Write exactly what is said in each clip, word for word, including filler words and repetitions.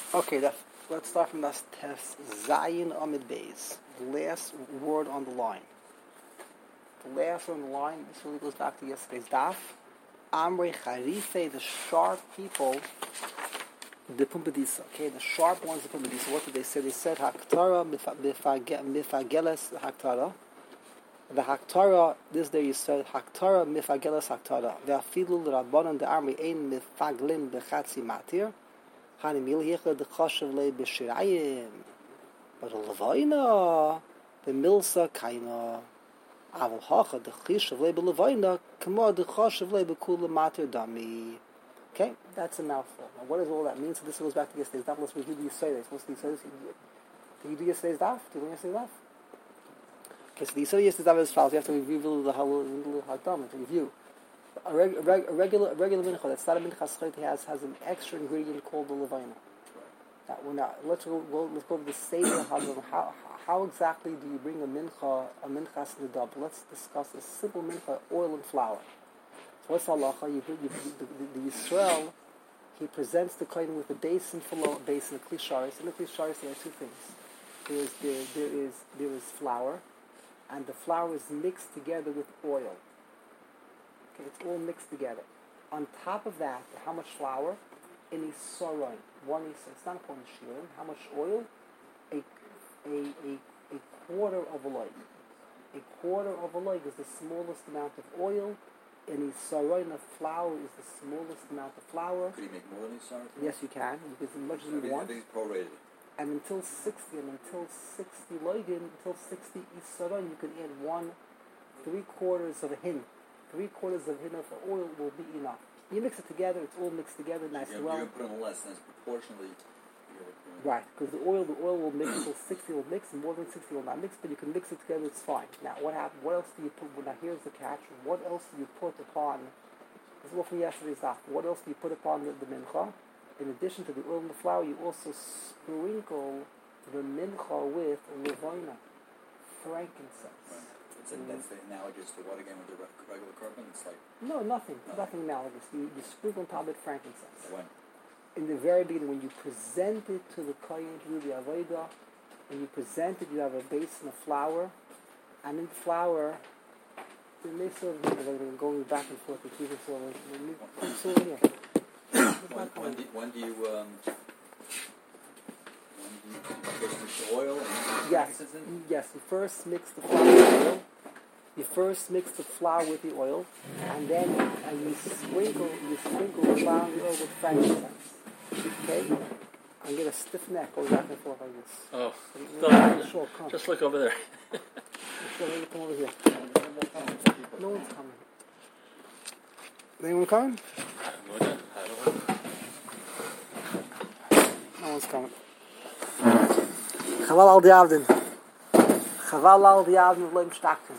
Okay, that, let's start from that test. Zayin Amid Beis. The last word on the line. The last word on the line, this really goes back to yesterday's daf. Amrei Charife, the sharp people, the Pumbedisa. Okay, the sharp ones, the Pumbedisa. What did they say? They said Haktara, Mifageles Haktara. The Haktara, this day you said Haktara, Mifageles Haktara. The Afilu, the Rabbanon, the Amrei Ein Mifaglim, the Chatzi Matir. Hanimil Hicha, the Chashav Le Beshirayim. But the Levaina, the Milsa Kaina. Aval Hacha, the Chishav Le Belevaina, Kama, the Chashav Le Bekula Matir Dami. Okay, that's a mouthful. Now, what does all that mean? So this goes back to yesterday's daf. Let's review the Yisraelis. What's the Yisraelis? Did you do yesterday's daf? Did you learn yesterday's daf? Okay, so the Yisraelis yesterday's daf is as follows. You have to review the Halal Hakdam to review. A, reg, a, reg, a regular a regular mincha that's not a mincha schait has has an extra ingredient called the levaina. Now we're not. Let's go. Well, let's go over the seder hadron. How how exactly do you bring a mincha a minchas nedab? Let's discuss a simple mincha, oil and flour. So what's halacha? You, you, you the, the, the Yisrael, he presents the kohen with a basin full of basin of klisharis. In the klisharis there are two things. There is there, there is there is flour, and the flour is mixed together with oil. It's all mixed together. On top of that, how much flour? In a saron. One is, it's not according to shirin. How much oil? A, a, a, a quarter of a loig. A quarter of a loig is the smallest amount of oil. In a saron of flour is the smallest amount of flour. Could you make more than a saron? Yes, you can. You can as much as you I want. I think it's prorated. And until sixty, and until sixty loigin, until sixty isaron, you can add one, three quarters of a hin. Three quarters of hin of oil will be enough. You mix it together; it's all mixed together nice and well. You're going to put in less, and it's proportionally. You're, right, because the oil, the oil will mix until sixty will mix, and more than sixty will not mix. But you can mix it together; it's fine. Now, what happened? What else do you put? Now, here's the catch. What else do you put upon? This is all from yesterday's daf. What else do you put upon the, the mincha? In addition to the oil and the flour, you also sprinkle the mincha with levaina, frankincense. right. It's mm. That's the analogous to what again with the regular carbon? It's like no, nothing, no. nothing analogous. You, you sprinkle on top of it frankincense. When? In the very beginning, when you present it to the kohen, to do the avodah, when you present it, you have a basin of flour, and in the flour, the sort of going back and forth with keeping sort of it's over here. When, when, do, when do you um, when do you first mix the oil? And yes, yes. You first mix the flour with the oil. You first mix the flour with the oil, and then and you sprinkle you sprinkle the flour and the oil with frankincense. Okay, I get a stiff neck going back and forth like this. Oh, no, sure, come. Just look over there. Sure, come over here. No one's coming. Anyone coming? No one's coming. Chaval al diavdin. Chaval al diavdin v'loim shtaktin.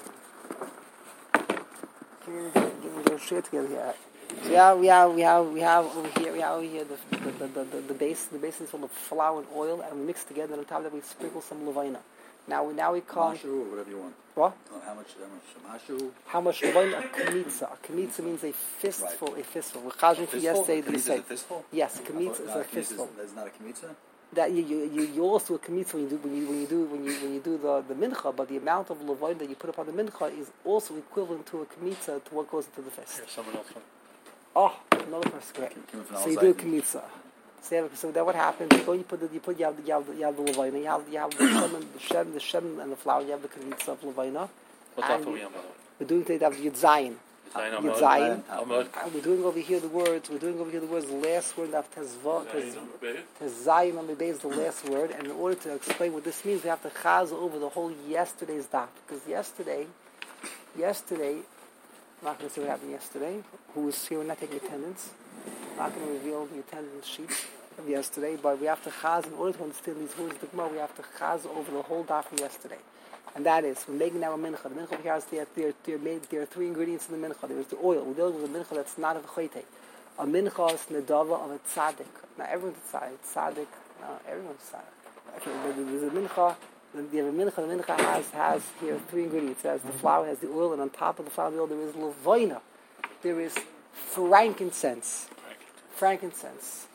Give me the shit together here. So yeah, we have, we have, we have over here, we have over here the the the the, the, the base. The base is full of flour and oil, and we mix together. And on top of that, we sprinkle some levaina. Now we now we come. Mashu or whatever you want. What? Oh, how much? How much? Mashu. How much levaina? A kmitza. A kmitza means a fistful. Right. A fistful. We're chajin for yesterday. A say a fistful? Yes, kmitza is no, a fistful. That's not a kmitza. That you you you, you also a kmitza when you do when you when you do when you when you do the the mincha, but the amount of levaina that you put upon the mincha is also equivalent to a kmitza to what goes into the fist. Here's someone else. Oh, another person. Great. So you do a kmitza. So, so then what happens? You go, you put the, you put you have the you have the, you have the levaina, you have you have the shem and the shem, the shem and the flour. You have the kmitza of levaina. What daf are we on? We're doing today the Yud Zayin. Yud Zayin. And we're doing over here the words. We're doing over here the words. The last word of Tezva. Tezayin on the base is the last word. And in order to explain what this means, we have to chaz over the whole yesterday's daf, because yesterday, yesterday. I'm not going to say what happened yesterday. Who was here? We're not taking attendance. I'm not going to reveal the attendance sheet of yesterday, but we have to chaz, in order to understand these words of the Gemara, we have to chaz over the whole daf from yesterday. And that is, we're making now a mincha. The mincha over here has there, there, there, made, there are three ingredients in the mincha. There is the oil. We're dealing with a mincha that's not of a chayte. A mincha is nedava of a tzaddik. Now everyone's a tzaddik. Tzaddik, no, everyone's a tzaddik. Okay, but there's a mincha. The mincha, the mincha has, has here three ingredients. It has the flour, has the oil, and on top of the flour and the oil there is levaina. There is frankincense. Frankincense.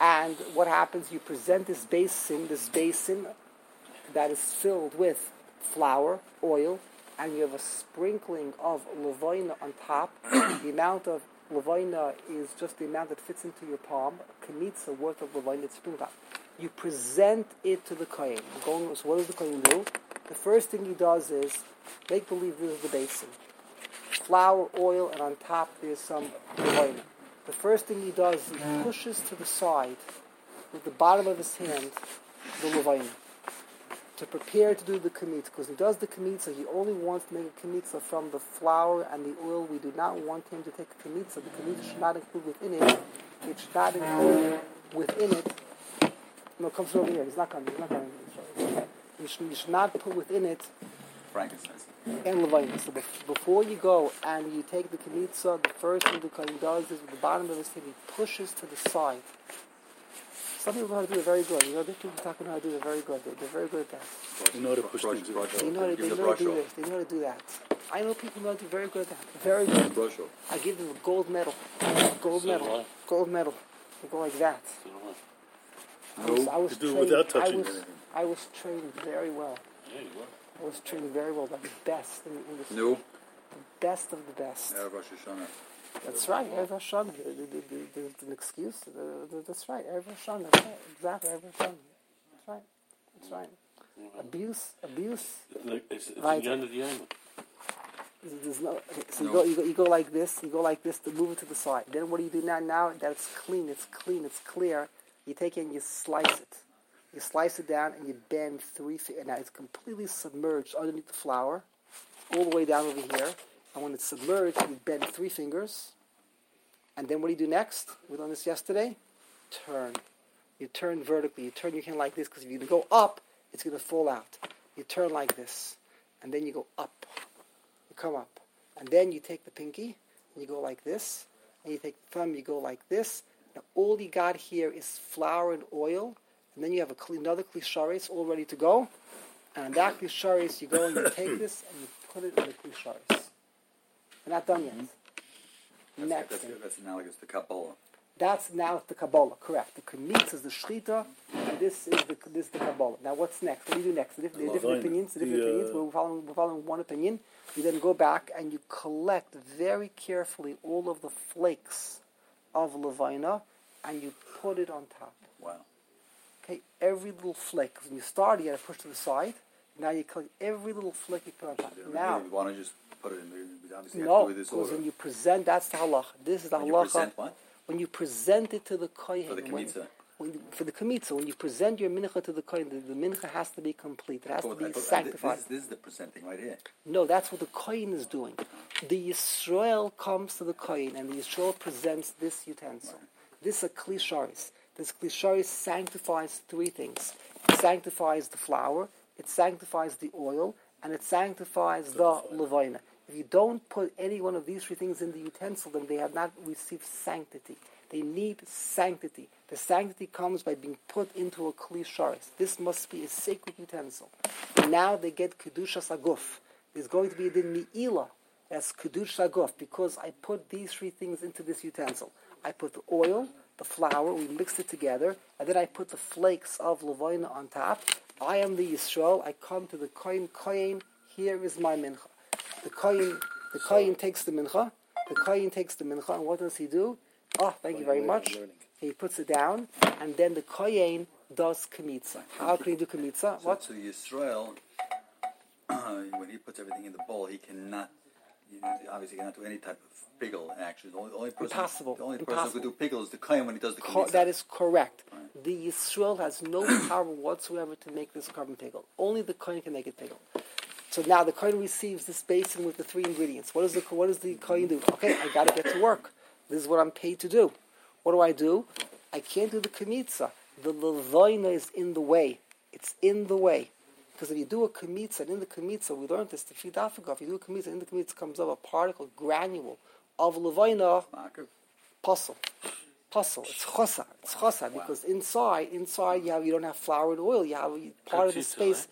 And what happens? You present this basin, this basin that is filled with flour, oil, and you have a sprinkling of levaina on top. The amount of levaina is just the amount that fits into your palm. A kmitza worth of levaina is sprinkled up. You present it to the kohen. Going, so what does the kohen do? The first thing he does is make believe this is the basin. Flour, oil, and on top there's some levaina. The first thing he does, he pushes to the side with the bottom of his hand the levaina to prepare to do the kmitza. Because he does the kmitza, he only wants to make a kmitza from the flour and the oil. We do not want him to take a kmitza. The kmitza should not include within it. It should not include within it. No, it comes over here. He's not coming. He's not coming. You should, you should not put within it frankincense and levaina. So bef- before you go and you take the kmitza, the first thing the kohen does is with the bottom of his hand, he pushes to the side. Some people know how to do it very good. You know, these people talking how to do it very good. They're, they're very good at that. You know how to push things. They know, they know how to do this. They know how to do that. I know people know how to do very good at that. Very good. brush off. I give them a gold medal. Gold medal. Gold medal. They go like that. I was, I was You do it trained, without touching I was, anything. I was trained very well. Yeah, you are. I was trained very well by the best in the industry. No. The best of the best. Yeah, Rosh Hashanah. That's right. Erev Hashanah. There- there- there- There's an excuse. There- there- That's right. Erev Hashanah. That's right. Exactly. Erev Hashanah. That's right. That's right. Abuse. Abuse. It's like- It's, it's Right. the end of the game. There's there's no. Okay, so No. you go. You go. You go like this. You go like this to move it to the side. Then what do you do now? Now that it's clean, it's clean, it's clear. You take it and you slice it. You slice it down and you bend three feet. Now it's completely submerged underneath the flour, all the way down over here. And when it's submerged, you bend three fingers. And then what do you do next? We learned this yesterday. Turn. You turn vertically. You turn your hand like this because if you go up, it's going to fall out. You turn like this. And then you go up. You come up. And then you take the pinky and you go like this. And you take the thumb, you go like this. Now all you got here is flour and oil. And then you have a cl- another klisharis all ready to go. And on that klisharis, you go and you take this and you put it in the klisharis. We're not done yet. That's, Next that's, thing. that's analogous to Kabbalah. That's now the Kabbalah, correct. The Kmitz is the Shchita, and this is the this is the Kabbalah. Now what's next? What do you do next? The diff- the different Levaina. opinions, the different The, uh, opinions. We're following, we're following one opinion. You then go back and you collect very carefully all of the flakes of Levaina, and you put it on top. Wow. Okay, every little flake. When you start, you got to push to the side. Now you collect every little flake you put on top. Now, you want to just put it in there? You obviously no, have to do this because order. when you present, that's the halacha. This is the When you halacha. present what? When you present it to the kohen, For the when- kmitza. when you- for the kmitza, when you present your mincha to the kohen, the, the mincha has to be complete. It has I to thought- I be thought- sanctified. This, this is the presenting right here. No, that's what the kohen is doing. The Yisrael comes to the kohen, and the Yisrael presents this utensil. This is a klisharis. This klisharis sanctifies three things. It sanctifies the flour, it sanctifies the oil, and it sanctifies the levaina. If you don't put any one of these three things in the utensil, then they have not received sanctity. They need sanctity. The sanctity comes by being put into a kli sharis. This must be a sacred utensil. And now they get kedusha saguf. There's going to be a din mi'ila. That's kedusha saguf because I put these three things into this utensil. I put the oil, the flour, we mixed it together, and then I put the flakes of levaina on top. I am the Yisrael. I come to the kohen. Kohen, here is my mincha. The kohen, the kohen takes the mincha. The kohen takes the mincha, and what does he do? Oh, thank you very much. He puts it down, and then the kohen does kmitza. How can he do kmitza? So, What? so Yisrael, when he puts everything in the bowl, he cannot, you know, obviously cannot do any type of pickle action. The only, the only person, Impossible. The only person Impossible. who could do pickle is the kohen when he does the Co- kmitza. that is correct. The Yisrael has no power whatsoever to make this carbon pickle. Only the kohen can make it pickle. So now the kohen receives this basin with the three ingredients. What does the what does the kohen do? Okay, I got to get to work. This is what I'm paid to do. What do I do? I can't do the kmitza. The levaina is in the way. It's in the way. Because if you do a kmitza, and in the kmitza, we learned this, the feed Africa, if you do a kmitza, in the kmitza comes up a particle, granule of levaina, Marker. puzzle. Puzzle. It's chosa. It's chosa because inside, inside you have you don't have flour and oil. You have part of the space.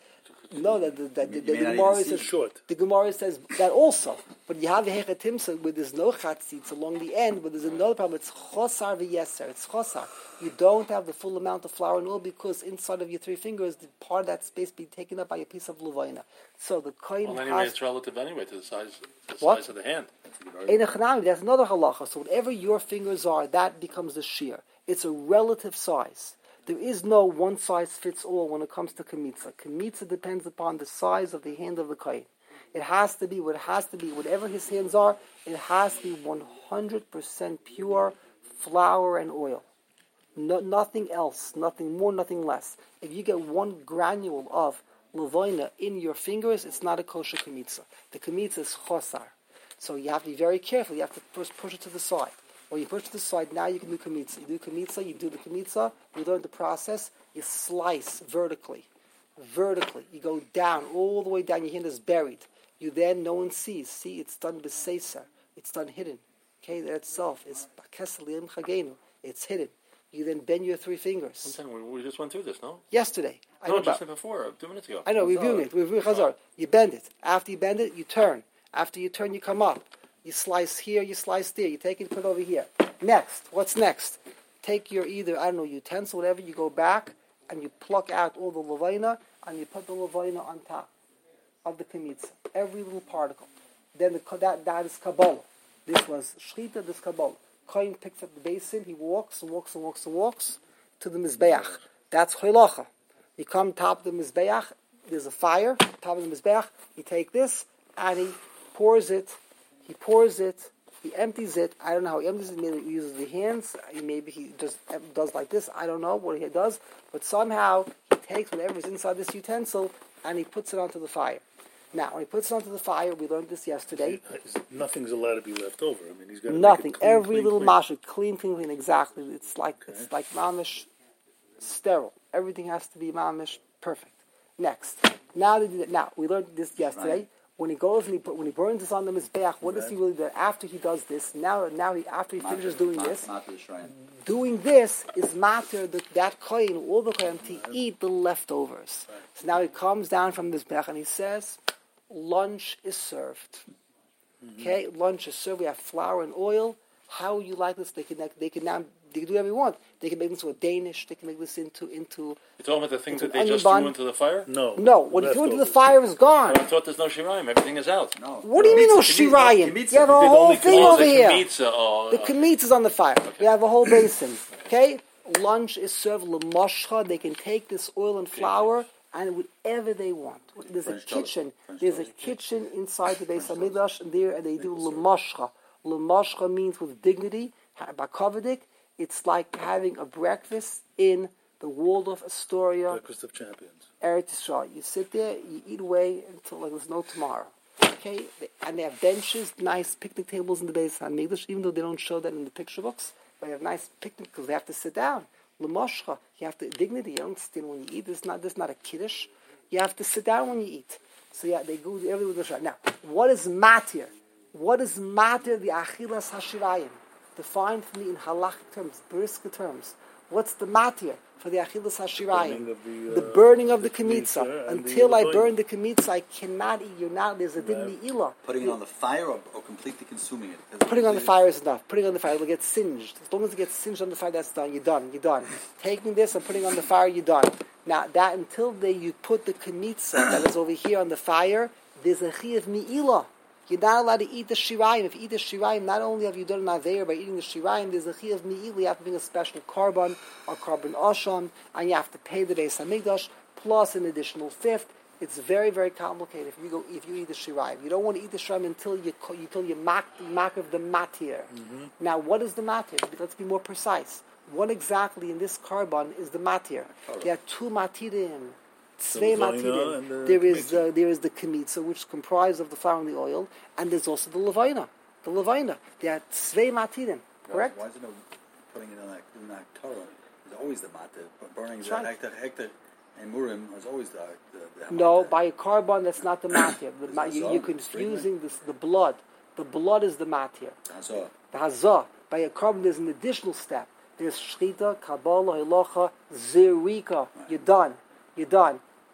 No, that the, that the, You the, may the not Gemara even see says short. the Gemara says that also. But you have a hechatimsa where there's no chatzitz along the end, but there's another problem. It's chosar v'yeser. It's chosar. You don't have the full amount of flour and oil because inside of your three fingers, the part of that space be taken up by a piece of levaina. So the kohen Well, anyway, has it's relative anyway to the size, to the What? size of the hand. in a chanami. That's another halacha. So whatever your fingers are, that becomes the shear. It's a relative size. There is no one size fits all when it comes to kamitza. Kamitza depends upon the size of the hand of the kohen. It has to be what it has to be. Whatever his hands are, it has to be one hundred percent pure flour and oil. No, nothing else, nothing more, nothing less. If you get one granule of levoina in your fingers, it's not a kosher kamitza. The kamitza is chosar. So you have to be very careful. You have to first push it to the side. When you push it to the side, now you can do kamitza. You do kamitza, you do the kamitza, you learn the process, you slice vertically. Vertically. You go down, all the way down, your hand is buried. You then, no one sees. See, it's done b'seisa. It's done hidden. Okay, that itself is b'kesel chagenu. It's hidden. You then bend your three fingers. I'm saying, we, we just went through this, no? Yesterday. I No, know just about, before, two minutes ago. I know, we're viewing it. We're viewing Chazar. You bend it. After you bend it, you turn. After you turn, you come up. You slice here, you slice there. You take it, put it over here. Next. What's next? Take your either, I don't know, utensil, whatever. You go back and you pluck out all the levaina and you put the levaina on top of the kamitza. Every little particle. Then the, that, that is Kabbalah. This was Shchita, this Kabbalah. Kohen picks up the basin, he walks and walks and walks and walks to the Mizbeach. That's Choylacha. You come top of the Mizbeach, there's a fire, top of the Mizbeach, you take this and he pours it, he pours it, he empties it. I don't know how he empties it, maybe he uses the hands, maybe he just does like this, I don't know what he does, but somehow he takes whatever's inside this utensil and he puts it onto the fire. Now, when he puts it onto the fire, we learned this yesterday. Nothing's allowed to be left over. I mean, he's got to Nothing. Make it clean, Every clean, little clean. masha, clean, clean, clean. Exactly. It's like Okay. it's like mamish sterile. Everything has to be mamish perfect. Next. Now they do that. Now we learned this yesterday. Right. When he goes and he put, when he burns this on the mizbeach, what does he really do? After he does this, now now he after he finishes doing Matter- this, matter the shrine. doing this is matter that that kohen, all the kohen, to eat the leftovers. So now he comes down from this mizbeach and he says, lunch is served. Okay, lunch is served. We have flour and oil. How would you like this? They can they can now they can do whatever you want. They can make this into a Danish. They can make this into into. You're talking about the things It's that an they just onion bun. threw into the fire? No. No, what he threw into the leftovers. fire is gone. I thought there's no shiraim. Everything is out. No. What do you mean no Kamitza, shirayim? kamitza, You have a kamitza. whole only thing Oh, over the here. kamitza, oh, The uh, kamitz is on the fire. We have a whole basin. Okay, lunch is served lemashcha. They can take this oil and flour and whatever they want. There's a French toast. kitchen. French There's a toast. kitchen inside the Beis Hamikdash, and there and they do lemashcha. Lemashcha means with dignity. Bakovidik. It's like having a breakfast in the Waldorf Astoria, Breakfast of Champions. Eretz Yisrael. You sit there, you eat away until like there's no tomorrow. Okay, and they have benches, nice picnic tables in the Beis Hamikdash, even though they don't show that in the picture books. They have nice picnic because they have to sit down. L'moshcha, you have to dignity. You don't stand when you eat. This is not this is not a kiddush. You have to sit down when you eat. So yeah, they go everywhere with the shah. Now, what is matir? What is matir? The achilas hashirayim, defined for me in halachic terms, briska terms. What's the matir for the achilas hashirayim? Burning of the, uh, The burning of the the kamitza. kamitza and the Until I levain. burn the kamitza, I cannot eat. You're not. There's a din ilah. Putting it on the fire or, or completely consuming it? 'Cause Putting on the it's- fire is enough. Putting on the fire, it'll get singed. As long as it gets singed on the fire, that's done. You're done. You're done. Taking this and putting on the fire, you're done. Now, that until they you put the kamitza that is over here on the fire, there's a chi of mi'ilah. You're not allowed to eat the shirayim. If you eat the shirayim, not only have you done an aveir by eating the shirayim, there's a chi of mi'ilah. You have to bring a special carbon or carbon asham, and you have to pay the Beis Hamikdash plus an additional fifth. It's very, very complicated if you go if you eat the shirayim. You don't want to eat the shirayim until you co- until you mak mak of the matir. Mm-hmm. Now, what is the matir? Let's be more precise. What exactly in this carbon is the matir? There are two matirim. Tzvei levaina matirim. and the There is kamitza. the there is the kamitza, which is comprised of the flour and the oil, and there's also the levaina. The levaina. There are tzvei matirim. Correct? Why is it no putting it on like doing that Torah? There's always the matter. Burning That's the right. hector, hector, and murim is always the the, the No, matter. by a carbon that's not the matir. The ma- It's you, hazah, you're confusing this, the blood. The blood is the matir. Hazah. The hazah. By a carbon, there's an additional step. There's shchita, kabbalah, hilacha, zirika. You're done. You're done.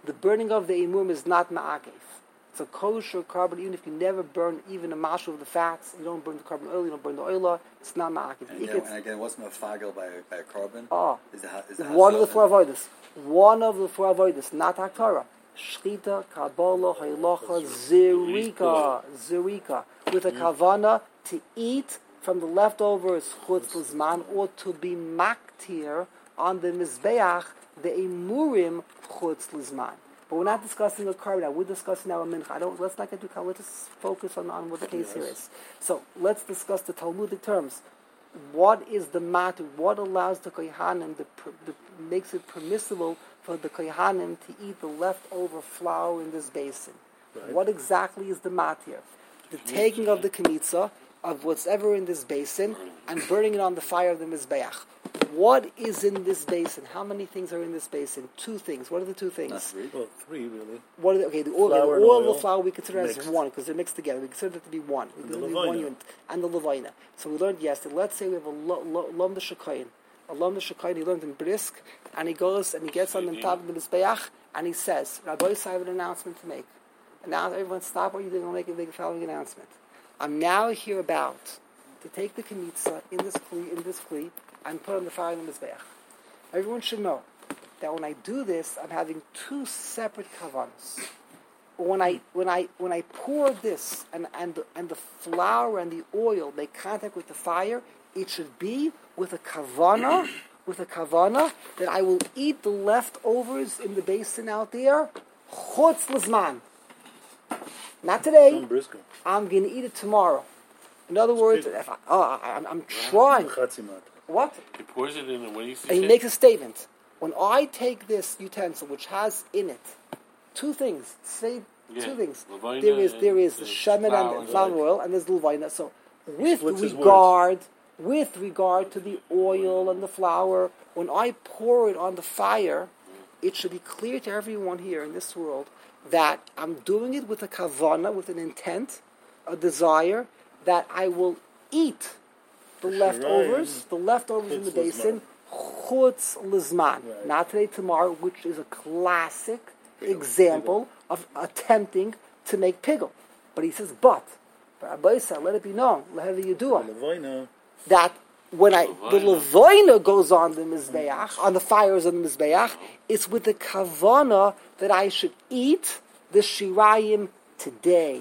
the burning of the emurim is not ma'akev. It's a kosher carbon, even if you never burn even a mashu of the fats, you don't burn the carbon oil, you don't burn the oil, it's not ma'akev. And again, and again, what's mafagel by, by a carbon? Oh, is the, is the one of the hasod four avoiders. One of the four avoiders, not hakara. Shchita, kabbalah, haylocha, zerika, zerika, with a kavana to eat from the leftovers chutz l'zman, or to be maktir on the mizbeach, the emurim chutz l'zman. But we're not discussing a carbon now. We're discussing now a mincha. I don't. Let's not get too caught. Let's just focus on, on what the case yes. here is. So let's discuss the Talmudic terms. What is the matter? What allows the kohanim, the, the makes it permissible for the kohanim to eat the leftover flour in this basin? Right. What exactly is the matter? The taking of the kmitza of whatever in this basin and burning it on the fire of the mizbeach. What is in this basin? How many things are in this basin? Two things. What are the two things? Not three. Well, three really. What are the, okay, the oil, flour the oil and and the flour we consider mixed. as one because they're mixed together. We consider it to be one. We And the consider it to be levina. one unit. And the levina. So we learned yesterday. Let's say we have a lom shakayin. A lom shakayin. He learned in brisk, and he goes and he gets on the top of the mizbeach and he says, "Rabbi, I have an announcement to make." And now everyone stop what you're doing. I'll make a big following announcement. I'm now here about to take the kmitza in this kli, in this kli, and put on the fire in the mizbeach. Everyone should know that when I do this, I'm having two separate kavanos. When I when I when I pour this and and the, and the flour and the oil make contact with the fire, it should be with a kavana, with a kavana that I will eat the leftovers in the basin out there, chutz l'zman. Not today. I'm going to eat it tomorrow. In other words, if I, oh, I, I'm, I'm trying. What? He pours it in, and what do you say? And he makes a statement. When I take this utensil, which has in it two things, say yeah. two things. Levina there is there is the shemen and, and flour oil, and there's the levina. So, with regard with regard to the oil and the flour, when I pour it on the fire, it should be clear to everyone here in this world that I'm doing it with a kavana, with an intent, a desire that I will eat the leftovers, the leftovers in the basin, chutz l'zman. Right. Not today, tomorrow, which is a classic example of attempting to make pigel. But he says, but, Rabbi said, let it be known, that when I the levina goes on the mizbeach, on the fires on the mizbeach, it's with the kavana that I should eat the shirayim today.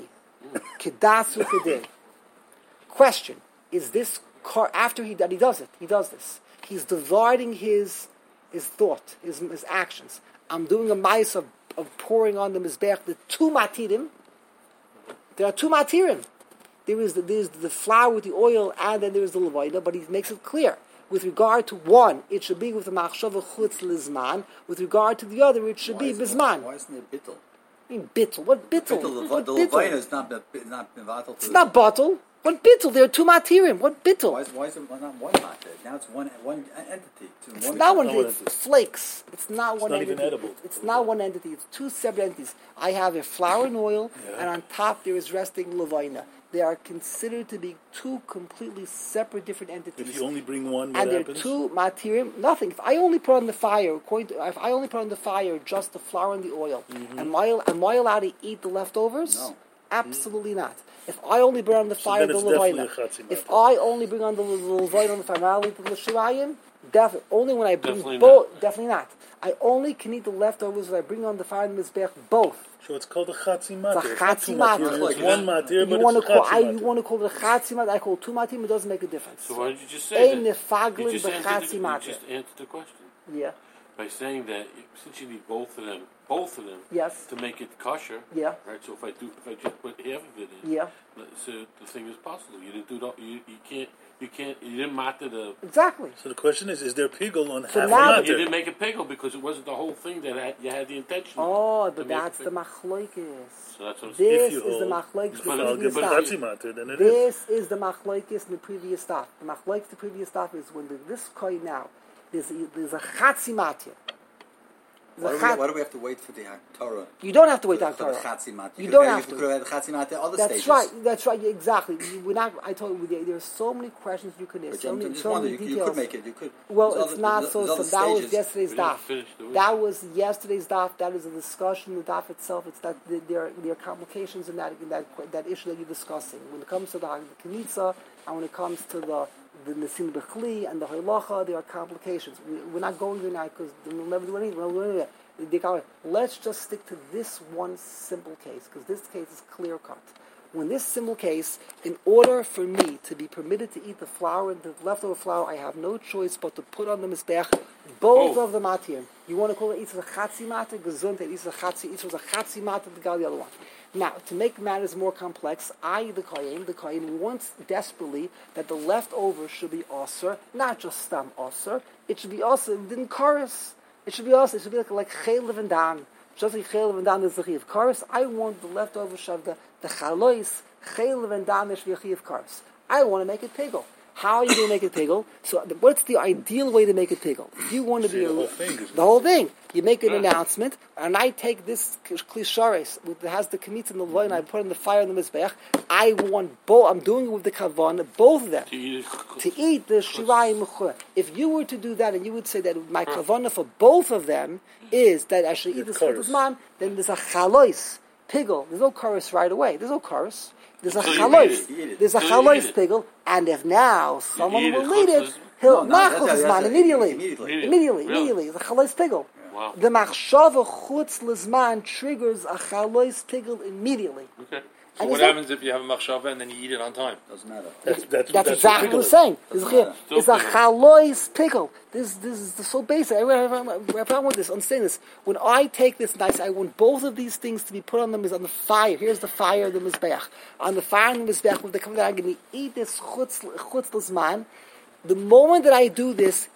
Kedasu today. Question: is this car after he that he does it? He does this. He's dividing his his thought, his his actions. I'm doing a ma'is of, of pouring on the mizbeach the two matirim. There are two matirim. There is the there is the flour with the oil, and then there is the levina. But he makes it clear with regard to one, it should be with the machshava chutz lizman. With regard to the other, it should why be bizman. Why isn't it bittul? I mean bittul. What bittul? bittul What the bittul? levina is not not mevatel. It's not bottle. What bittul? There are two matirim. What bittul? Why is, why is it not one matir? Now it's one one entity. It's, it's one not one entity. entity. It's flakes. It's not it's one not entity. Even edible. It's not one entity. It's two separate entities. I have a flour and oil, yeah. and on top there is resting levina. They are considered to be two completely separate, different entities. If you only bring one, what and they're happens? two matirim, nothing. If I only put on the fire, according to, if I only put on the fire just the flour and the oil, mm-hmm. am I am I allowed to eat the leftovers? No. Absolutely mm-hmm. not. If I only bring on the fire so the levina, if I only bring on the levina on the fire, I'll eat the l'shirayim. Definitely, only when I bring definitely both. Not. Definitely not. I only can eat the leftovers when I bring on the fire and the mizbeach both. So it's called a chatzi matir. It's a chatzi matir. It's one matir, but you want it's to call, a I, chatzi You want to call it a chatzi matir? I call it two matir. It doesn't make a difference. So why did you just say Ein that? nefaglin You just answered b'chatzi the- you matir. just answered the question Yeah. by saying that since you need both of them, both of them, Yes. to make it kosher. Yeah. Right. So if I do, if I just put half of it in, Yeah. so the thing is possible. You didn't do that. You, you can't. You can't. You didn't matter the. Exactly. So the question is: is there pigel on So half now- a You didn't matir? make a pickle because it wasn't the whole thing that had, you had the intention. Oh, to but make that's a the pickle. machlokes. So that's what I'm saying. This If you is the hold, machlokes. if The I'll give previous a stuff. chatzi matir, then it is. This is the machlokes in the previous stuff. The machlokes, the previous stuff is when the, this coin now there's a, there's a chatzi matir. The Why do, we, chat- why do we have to wait for the Haktorah? You don't have to wait for, that for the Torah. Chatzi Mat? You could don't have- have you to. could have had the Chatzi Mat at other That's stages. right. That's right. yeah, Exactly. You- We're not. I told you there- there's so many questions you could ask. But So I'm many, just so wondering, many you, you details. could make it. You could. Well, there's it's other- not there's- so. there's So other that was stages. yesterday's We didn't daf. finish the week. That was yesterday's daf. That is a discussion. The daf itself. It's that the- there there are complications in that in that that issue that you're discussing. When it comes to the Knitza and when it comes to the the Nesin Bechli and the Halacha, there are complications. We, we're not going there now because we'll never do anything. We'll never do anything. Let's just stick to this one simple case because this case is clear cut. When this simple case, in order for me to be permitted to eat the flour, the leftover flour, I have no choice but to put on the mizbech both Oh. of the matir. You want to call it each of a chatzi matir, gesundheit, each of a chatzi, each was a chatzi matir, the guy the other one. Now, to make matters more complex, I, the kohen, the kohen wants desperately that the leftover should be osir, not just stam osir. It should be osir. It didn't chorus. It should be osir. It should be like like chaylev and dan. Just like chaylev and dan is the chiv chorus. I want the leftover shavda, the chalois, chaylev and dan is the chiv chorus. I want to make it pigel. How are you going to make it pigel? So, the, what's the ideal way to make it pigel? If you want to See, be the a, whole thing is- the whole thing, you make an announcement, and I take this klisharis that has the kamitz and the loy, and I put it in the fire in the mizbeach. I want both. I'm doing it with the kavan, both of them. To eat it. To eat the shirayim mechur. If you were to do that, and you would say that my kavanah for both of them is that I should eat the chorus. schut man, then there's a chalois pigel. There's no chorus right away. There's no chorus. There's a So you chalois. eat it. You eat it. There's a So you chalois eat it. pigel, and if now someone eat it, will eat it, chutz- he'll No, no, not that's- chutz that's- man that's- immediately. immediately. Immediately, Really? immediately. It's a chalois pigel. Wow. The machshava chutz lizman triggers a chalois pigel immediately. Okay. So And what is that- happens if you have a machshava and then you eat it on time? Doesn't matter. That's, that's, That's, that's exactly what what I'm saying. Doesn't It's, matter. it's a Still chalois pickle. This, this is so basic. I, I, I, I want this. Understand this. When I take this nice, I want both of these things to be put on the on the fire. Here's the fire of the mizbeach. On the fire of the mizbeach, when they come down, I'm going to eat this chutz chutzless man. The moment that I do this,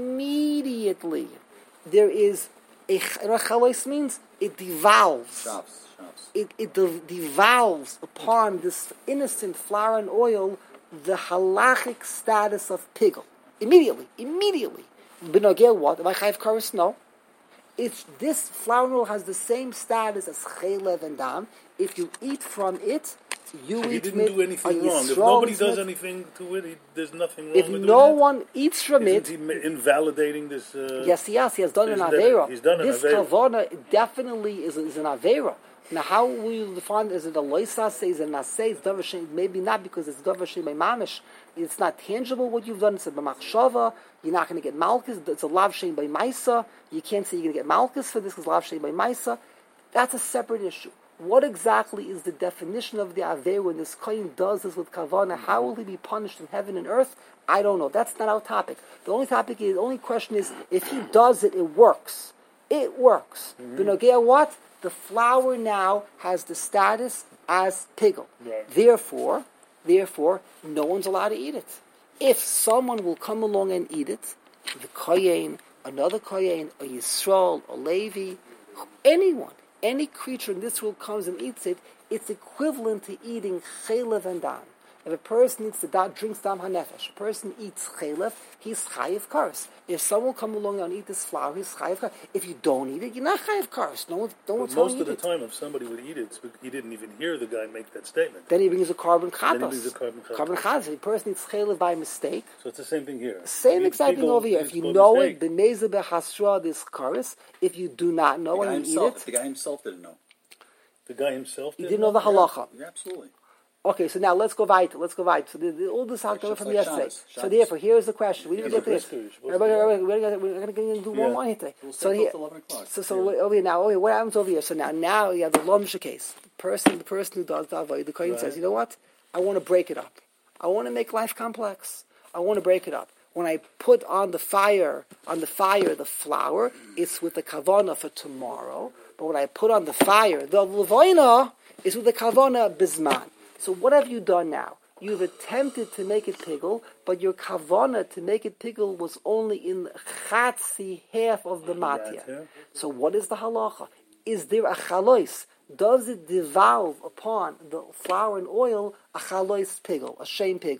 immediately there is a, you know what chalois means? It devolves. Shops, shops. It, it de- devolves upon this innocent flour and oil the halachic status of pigel. Immediately, immediately. Benogel what? Am I chayiv kares? No. It's this flour and oil has the same status as chaylev and dam. If you eat from it, you He eat didn't mit do anything a wrong. If Yisrael nobody does mit. anything to it, he, there's nothing wrong If with no doing one eats from it. it, Isn't he ma- invalidating this? Uh, yes, yes, he has done an Isn't that- avera. he's done an This avera. kavana definitely is, is an avera. Now, how will you define? Is it a loisase? Is it a naseh? It's davar shem- maybe not because it's davar shem mamish. It's not tangible what you've done. It's a b'machshava. You're not going to get malchus. It's a lav shem by maisa. You can't say you're going to get malchus for this because lav shem by maisa. That's a separate issue. What exactly is the definition of the avera when this kohen does this with kavana? How will he be punished in heaven and earth? I don't know. That's not our topic. The only topic is, the only question is, if he does it, it works. It works. Mm-hmm. But okay, what? The flour now has the status as pigel. Right. Therefore, therefore, no one's allowed to eat it. If someone will come along and eat it, the kohen, another kohen, a Yisrael, a Levi, anyone, any creature in this world comes and eats it, it's equivalent to eating chaylev and dan. If a person eats the da, drinks dam hanefesh, a person eats chaylev, he's chayiv kares. If someone will come along and eat this flour, he's chayiv kares. If you don't eat it, you're not chayiv kares. No one, no But one's most telling of you the to eat it. time, if somebody would eat it, he didn't even hear the guy make that statement. Then he brings a carbon Then chatos. he brings a carbon chatos. Carbon chatos. If a person eats chaylev by mistake, So it's the same thing here. same He- exact thing people- over here. it's If you by know mistake. it, b'mezeh b'hasra this kares. If you do not know The it guy and eat himself, it, the guy himself didn't know. The guy himself you didn't didn't know the halacha. Yeah, absolutely. Okay, so now let's go weiter. Let's go weiter. So the, the, all this Like- talked just from like yesterday. Shabbos. So Shabbos. therefore, here's the question. We didn't Yeah, get to this. the brisker, you're supposed Everybody, to- everybody, We're going we're going to do one Yeah. more here today. We'll So stay here, till eleven o'clock. so so over here now. Okay, what happens over here? So now, now you have the lomsha case. The person, the person who does the avodah, the kohen Right. says, you know what? I want to break it up. I want to make life complex. I want to break it up. When I put on the fire, on the fire, the flour, it's with the kavana for tomorrow. But when I put on the fire, the levoina is with the kavana bisman. So what have you done now? You've attempted to make it pigel, but your kavana to make it pigel was only in chatzi, half of the matia. yeah. So what is the halacha? Is there a chalois? Does it devolve upon the flour and oil a chalois pigel, a shame pigel?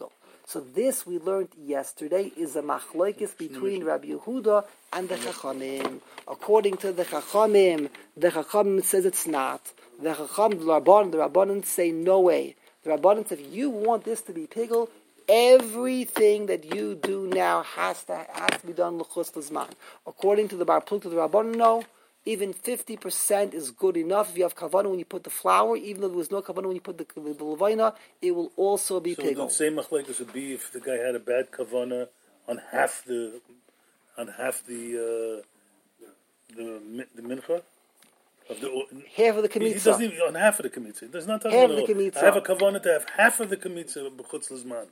So this we learned yesterday is a machlokes between Rabbi Yehuda and the Chachamim. According to the Chachamim, the Chachamim says it's not. The Chachamim, the Rabbanan, the Rabbanan say no way. The Rabbanan said if you want this to be pigel, everything that you do now has to has to be done l'chus l'zman. According to the Bar Plukta, the Rabbanan, no. Even fifty percent is good enough. If you have kavanah when you put the flour, even though there was no kavanah when you put the, the, the levina, it will also be so pigel. the same machlekes would be if the guy had a bad kavanah on half the on half the uh, the the mincha of the half of the he, kemitza. he doesn't even on half of the kemitza. There's not half of the kemitza. I have a kavanah to have half of the kemitza b'chutz l'zman.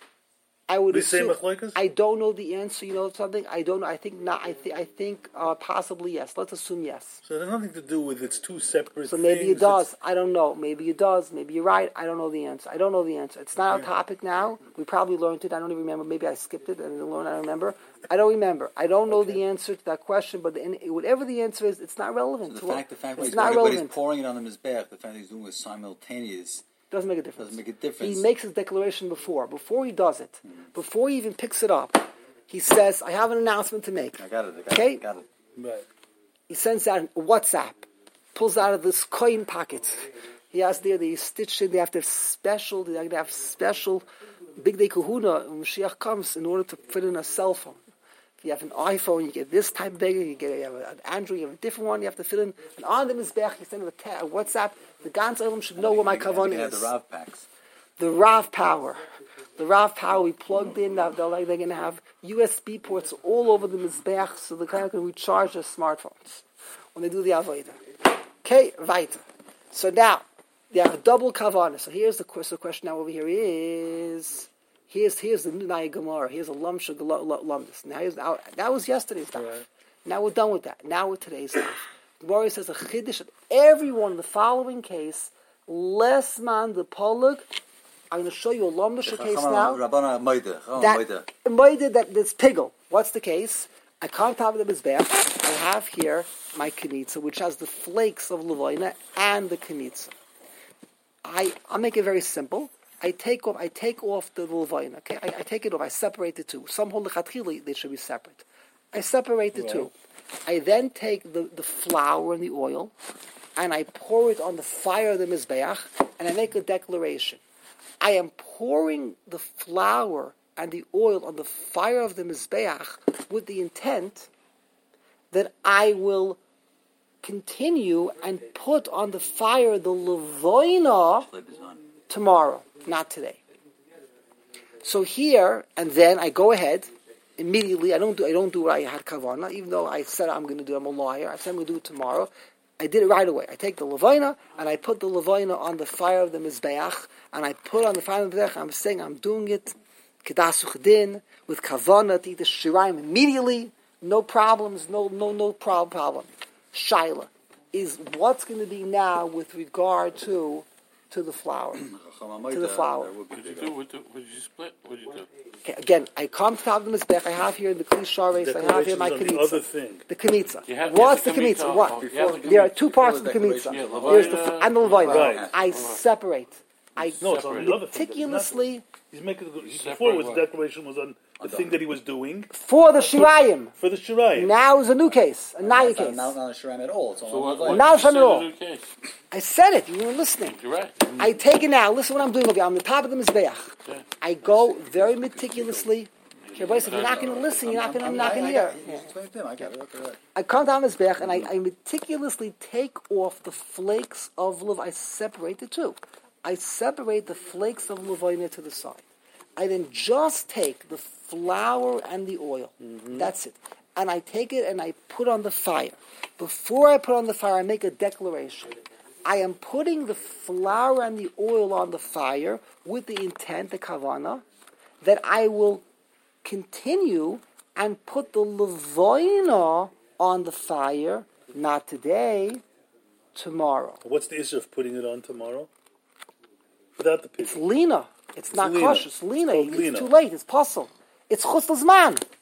I would We say assume. machlokes? I don't know the answer. You know something? I don't know. I think not. I think. I think uh, possibly yes. Let's assume yes. So it has nothing to do with it's two separate. So maybe things. it does. I don't know. Maybe it does. Maybe you're right. I don't know the answer. I don't know the answer. It's not our topic now. We probably learned it. I don't even remember. Maybe I skipped it and didn't learn. I don't remember. I don't remember. I don't know Okay. the answer to that question. But the, whatever the answer is, it's not relevant. So to the what- fact, the fact it's he's, not when relevant. he's pouring it on the mizbeach, the fact that he's doing it simultaneous Doesn't make a difference. doesn't make a difference. He makes his declaration before. Before he does it. Before he even picks it up. He says, I have an announcement to make. I got it. I got Okay? it. Got it. Right. He sends out a WhatsApp. Pulls out of this coin pocket. He has there, they stitch in, they have to have special, they have to have special big day kahuna when Mashiach comes in order to fit in a cell phone. If you have an iPhone, you get this type bigger, you get you have an Android, you have a different one, you have to fit in. And on the Mizbech, you send a, ta- a WhatsApp. The Gans Olam should know what my You can- you kavan can have is. the Rav packs. The Rav Power. The Rav Power we plugged in, they're, they're going to have U S B ports all over the Mizbech so the kind can recharge their smartphones when they do the Avodah. Okay, weiter. So now, they have a double kavanah. So here's the, so the question now over here is, here's here's the Naya Gemara, here's a Lumsha Lumdis. Now, here's, now, that was yesterday's stuff. Right. Now we're done with that. Now we're today's stuff. Gemara says a Chiddush of everyone in the following case, less man the Pollug. I'm going to show you a Lumdisha case now. Rabbana Moide. Oh, That Moide. Moide that this pigel. What's the case? I can't have the mizbeach. I have here my knitza, which has the flakes of levoina and the knitza. I I'll make it very simple. I take off I take off the levoina. Okay, I, I take it off. I separate the two. Some hold lechatchila they should be separate. I separate the Right. two. I then take the, the flour and the oil, and I pour it on the fire of the mizbeach, and I make a declaration. I am pouring the flour and the oil on the fire of the Mizbeach with the intent that I will continue and put on the fire the Levoina tomorrow, not today. So here, and then I go ahead immediately. I don't do I don't do what I had kavanah, even though I said I'm going to do it. I'm a liar. I said I'm going to do it tomorrow. I did it right away. I take the levaina and I put the levaina on the fire of the mizbeach, and I put on the fire of the mizbeach. I'm saying I'm doing it kedasu chedin with kavana to eat the shiraim immediately. No problems. No no no problem. Problem. Shaila is what's going to be now with regard to to the flour. To the flour. What did you do? What did what did you split? What did you do? Okay, again, I come to top of the mizbech. I have here the kli shares. I have here my Declarations on the other knitza. thing. The knitza. You have- What's you the have the knitza? knitza. What? Oh, you have the There are knitza. two parts of the Before the knitza. declaration. Yeah, There's the levaina f- and the levaina. Right. I separate. I No, it's on the other thing. that he's not- meticulously He's making the, he, Separate before was the what? declaration was on the thing that he was doing for the shirayim. for the shirayim. Now is a new case, a naya It's not, case. not, not a Shiram at all. It's So all what? on what the Now you it's not said at all. in the case. I said it. You were listening. You're right. I take it now. Listen what I'm doing. Okay, I'm on the top of the mizbeach. Yeah. I go very meticulously. Okay, boys, if you're not going to listen, you're not going to. I'm not going to hear. I got it. I got it. Okay, right. I come down this back and I, I meticulously take off the flakes of lev. I separate the two. I separate the flakes of levaina to the side. I then just take the flour and the oil. Mm-hmm. That's it. And I take it and I put on the fire. Before I put on the fire, I make a declaration. I am putting the flour and the oil on the fire with the intent, the kavana, that I will continue and put the levoina on the fire, not today, tomorrow. What's the issue of putting it on tomorrow? Without the It's picture. lina. It's, not lina. kosher. It's lina. It's It's, called lina. too late. It's puzzle. It's chus l'zman.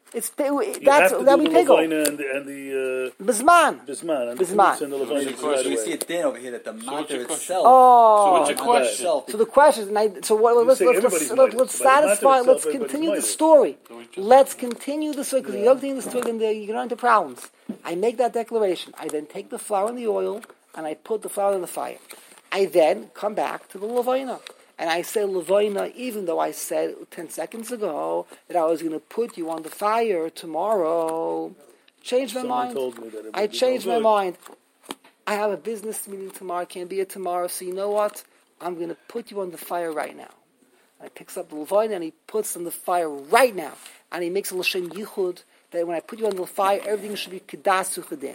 It's pi- You that's have to that do we the pickle. Levina and the, and the uh, Bisman. Bisman. And Bisman. the and the What's Levina your is question? right So you away. see a din over here that the what's matter your question? itself. Oh. So what's your on question? itself, So the question is, and I, so what, You let's say let's, everybody's let's, let's, mighty, let's but not satisfy. itself, Let's everybody's continue the mighty. story. So we just- Let's continue the story because you don't continue the story, then the- you get into problems. I make that declaration. I then take the flour and the oil and I put the flour in the fire. I then come back to the levina. And I say levina, even though I said ten seconds ago that I was going to put you on the fire tomorrow. Changed my Someone mind. told me that it would I be changed no my good. mind. I have a business meeting tomorrow. I can't be here tomorrow. So you know what? I'm going to put you on the fire right now. And he picks up the levina and he puts on the fire right now. And he makes a l'shem yichud that when I put you on the fire, everything should be kedas uchadin.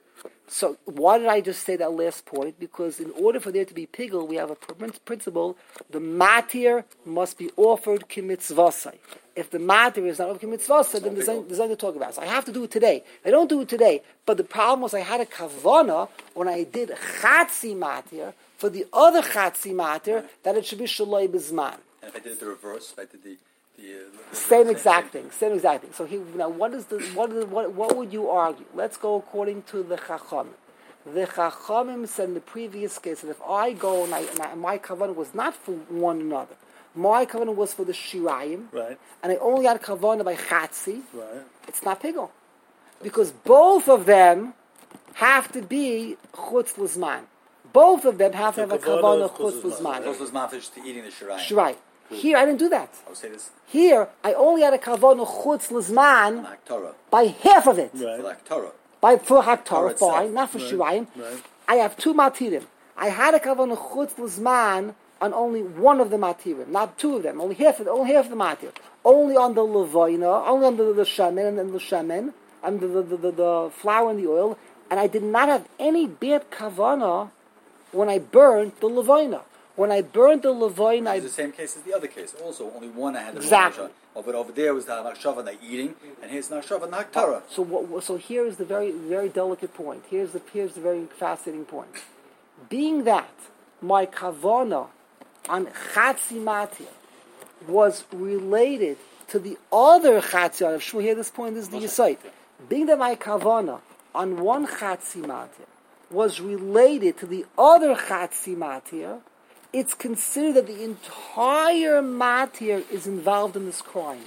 So why did I just say that last point? Because in order for there to be pigel, we have a prin- principle: the matir must be offered kimitzvasai. If the matir is not offered kimitzvasai, then there's nothing, there's nothing to talk about. So I have to do it today. I don't do it today, but the problem was I had a kavana when I did chatzi matir for the other chatzi matir that it should be shaloi bezman. and if I did it the reverse, if I did the the, uh, the Same exact thing. Same exact thing. So he, now, what is the what is what what would you argue? Let's go according to the Chachamim. The Chachamim said in the previous case that if I go and, I, and I, my kavanah was not for one another, my kavanah was for the shirayim, Right. and I only had kavanah by chatzi. Right. It's not pigel, because both of them have to be chutz l'zman. Both of them have to have The a kavanah kavanah is chutz chutz l'zman. l'zman. Those was mafish to eating the shirayim. Shirayim. Here I didn't do that. I would say this Here I only had a kavanah chutz l'zman Haktorah. by half of it. For the Haktorah. By for Haktorah, Torah itself. fine, not for Shirayim. Right. I have two matirim. I had a kavanah chutz l'zman on only one of the matirim, not two of them. Only half of the, only half of the matir. Only on the levoina, only on the, the shemen and then the shemen, and the the, the, the the flour and the oil. And I did not have any bad kavanah when I burned the levoina. When I burned the levoina, I It's the same case as the other case. Also, only one I had the Exactly. wrong machshava. But over there was the machshava, the eating, and here's the machshava, the Haktorah. So, what, so here is the very, very delicate point. Here's the here's the very fascinating point. Being that my kavana on chatzi matir was related to the other chatzi matir. Shmuel, hear this point. This is the yesod. Being that my kavana on one chatzi matir was related to the other chatzi matir, it's considered that the entire matir is involved in this crime.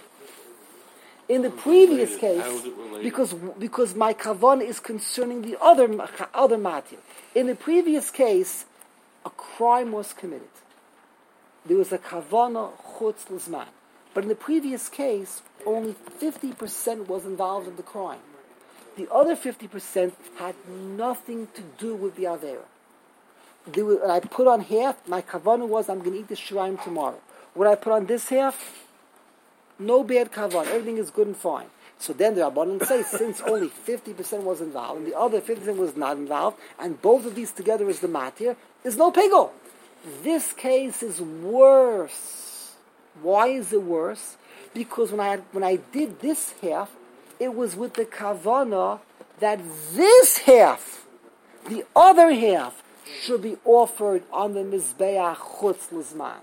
In the previous related? case, How is it related? because because my kavanah is concerning the other ma- other matir. In the previous case, a crime was committed. There was a kavanah chutz l'zman, but in the previous case, only fifty percent was involved in the crime. The other fifty percent had nothing to do with the avera. There was, I put on half. My kavanah was I'm going to eat the shirayim tomorrow. What I put on this half, no bad kavanah. Everything is good and fine. So then the Rabbanan say, since only fifty percent was involved and the other fifty percent was not involved, and both of these together is the matir, there's no pigel. This case is worse. Why is it worse? Because when I had, when I did this half, it was with the kavanah that this half, the other half, should be offered on the mizbeach chutz l'zman.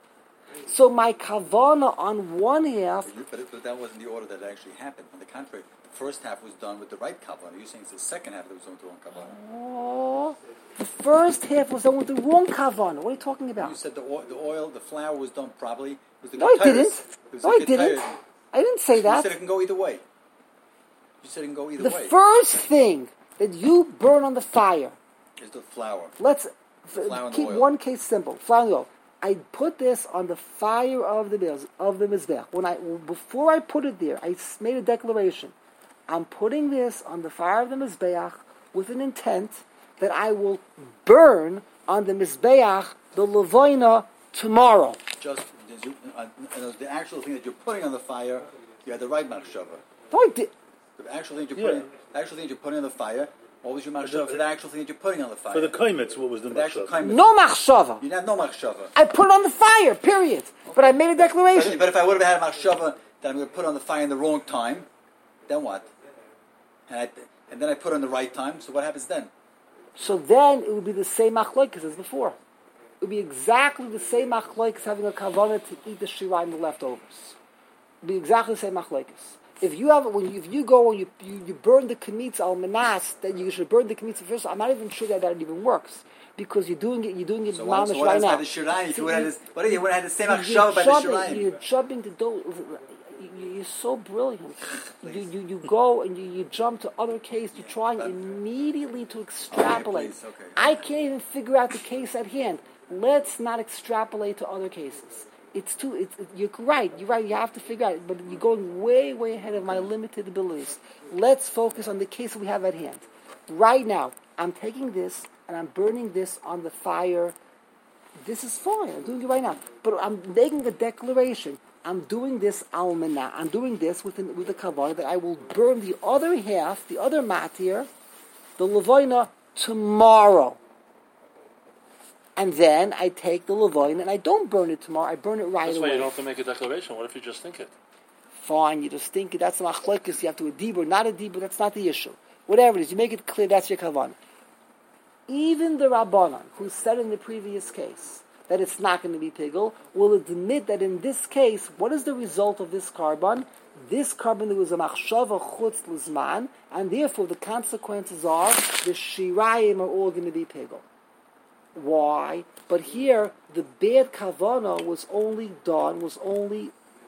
So my kavanah on one half, But, it, but that wasn't the order that actually happened. On the contrary, the first half was done with the right kavanah. You're saying it's the second half that was done with the wrong kavanah. oh, the first half was done with the wrong kavanah. What are you talking You about? said the oil, the oil, the flour was done properly. It was the No, I ketairis. didn't. It was No, the I didn't. ketairis. I didn't say You said it that. can go either way. You said it can go either The way. first thing that you burn on the fire, Is the flour. let's f- Flour and keep oil. one case simple. Flour and oil. I put this on the fire of the miz- of the mizbech. When I before I put it there, I s- made a declaration. I'm putting this on the fire of the mizbeach with an intent that I will burn on the mizbeach the levoina tomorrow. Just did you, uh, uh, the actual thing that you're putting on the fire, you had the right machshava. No, I did. The actual thing that you're Yeah. putting, the actual thing that you're putting on the fire. What was your machshava for the actual thing that you're putting on the fire? For the kaimitz, what was the For the actual machshava? kind. No machshava. You didn't have no machshava. I put it on the fire. Period. But I made a But, declaration. but if I would have had a machshava that I'm going to put on the fire in the wrong time, then what? And, I, and then I put it on the right time. So what happens then? So then it would be the same machlokes as before. It would be exactly the same machlokes having a kavanah to eat the shirayim, the leftovers. It would be exactly the same machlokes. If you have when you, if you go and you, you, you burn the kamitz al manas, then you should burn the kamitz first. I'm not even sure that that even works because you're doing it. You're doing it So what, mamish so what right has now. by the shirayim? If you would have this, what if you would have had the same You're achshava by the jumping- shirayim? You're jumping the do- you- You're so brilliant. You, you you go and you, you jump to other case. You're trying immediately to extrapolate. please, okay. I can't even figure out the case at hand. Let's not extrapolate to other cases. It's too. It's, it, you're right. You're right. You have to figure out. But you're going way, way ahead of my limited abilities. Let's focus on the case we have at hand. Right now, I'm taking this and I'm burning this on the fire. This is fine. I'm doing it right now. But I'm making a declaration. I'm doing this almana. I'm doing this with the, with the kavanah that I will burn the other half, the other matir, the levoina, tomorrow. And then I take the levoina and I don't burn it tomorrow. I burn it right That's away. why you don't have to make a declaration. What if you just think it? Fine, you just think it. That's the machlekes. You have to do a dibur, not a dibur. That's not the issue. Whatever it is, you make it clear that's your kavanah. Even the Rabbanan, who said in the previous case that it's not going to be pigul, will admit that in this case, what is the result of this carbon? This carbon, there was a machshava chutz lizman, and therefore the consequences are the shirayim are all going to be pigul. Why? But here, the bad kavana was only done, was only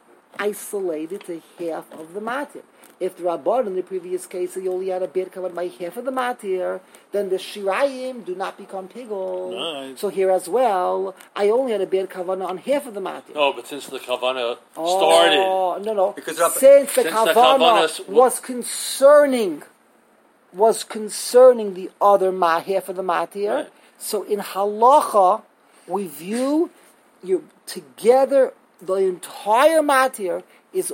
isolated to half of the matir. If the Rabban in the previous case you only had a bad kavana by half of the matir, then the shirayim do not become pigul. Nice. So here as well, I only had a bad kavana on half of the matir. No, but since the kavana started, Oh, no, no. Because Rabba- since the Since the kavana kavanah was concerning, was concerning the other ma, half of the matir. Right. So in halacha, we view you together. The entire matir is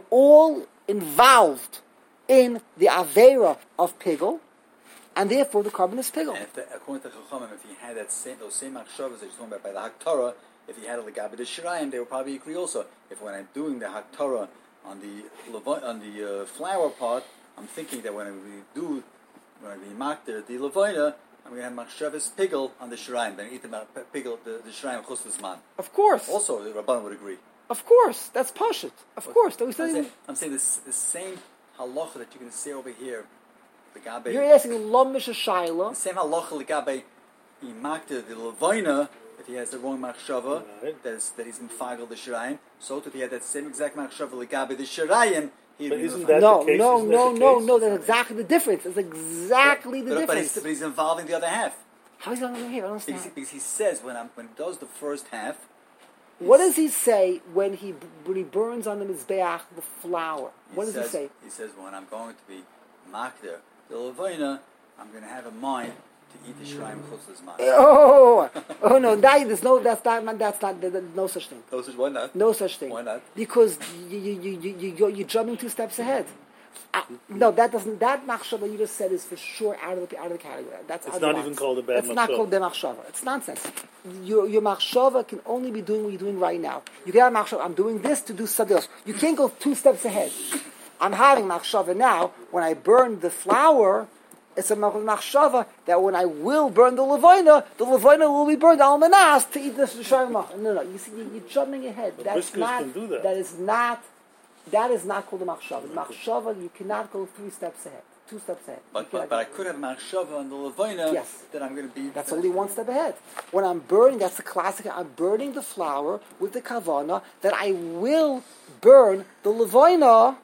all involved in the avera of pigul, and therefore the carbon is pigul. And if the, according to Chachamim, if he had that same, those same achshavas that you're talking about by the Haktorah, if he had a legabe the shirayim, they would probably agree also. If when I'm doing the Haktorah on the levo- on the uh, flower part, I'm thinking that when we do when I remark the the levoina, I'm going to have machshavas pigul on the shirayim. Then eat the ma- pigul the, the shirayim chus l'zman. Of course, Also, the Rabban would agree. of course, that's pashut. Of course, that we I'm said. saying, I'm saying this the same halacha that you can say over here, legabe. You're asking lomish shayla. The same halacha legabe imakta the levaina, if he has the wrong machshava, Right. that is that he's mifagel the shirayim. So if he had that same exact machshava legabe the shirayim, he'd But be isn't mifagel. that No, the case? no, Isn't that no, the no, case? no. That's exactly the difference. It's exactly the But, but, he's, difference. but he's involving the other half. How is that over here? I don't Because, understand. because he says when I'm when he does the first half, What does he say when he when he burns on the mizbeach the flour? he What does says, he say? He says when I'm going to be makder the levaina, I'm going to have a mind to eat the shirayim chutz l'zman. Oh, oh no! That, there's no. That's not. That's not. There's no such thing. Those is why not? No such thing. Why not? Because you you you you you you're, you're jumping two steps ahead. Uh, no, that doesn't. That machshava you just said is for sure out of the out of the category. That's It's otherwise. not even called a bad That's not machshava. called the machshava. It's nonsense. Your your machshava can only be doing what you're doing right now. You get a machshava. I'm doing this to do something else. You can't go two steps ahead. I'm having machshava now. When I burn the flour, it's a machshava that when I will burn the levoina, the levoina will be burned al manas to eat this shayim. No, no. You see, you- you're jumping ahead. But That's briskers not. can do that. That is not. That is not called a machshava. The machshava, you cannot go three steps ahead, two steps ahead. But, You but, cannot but I go- could have machshava on the levaina Yes. that I'm going to be. That's only one step ahead. When I'm burning, that's the classic. I'm burning the flour with the kavana that I will burn the levoina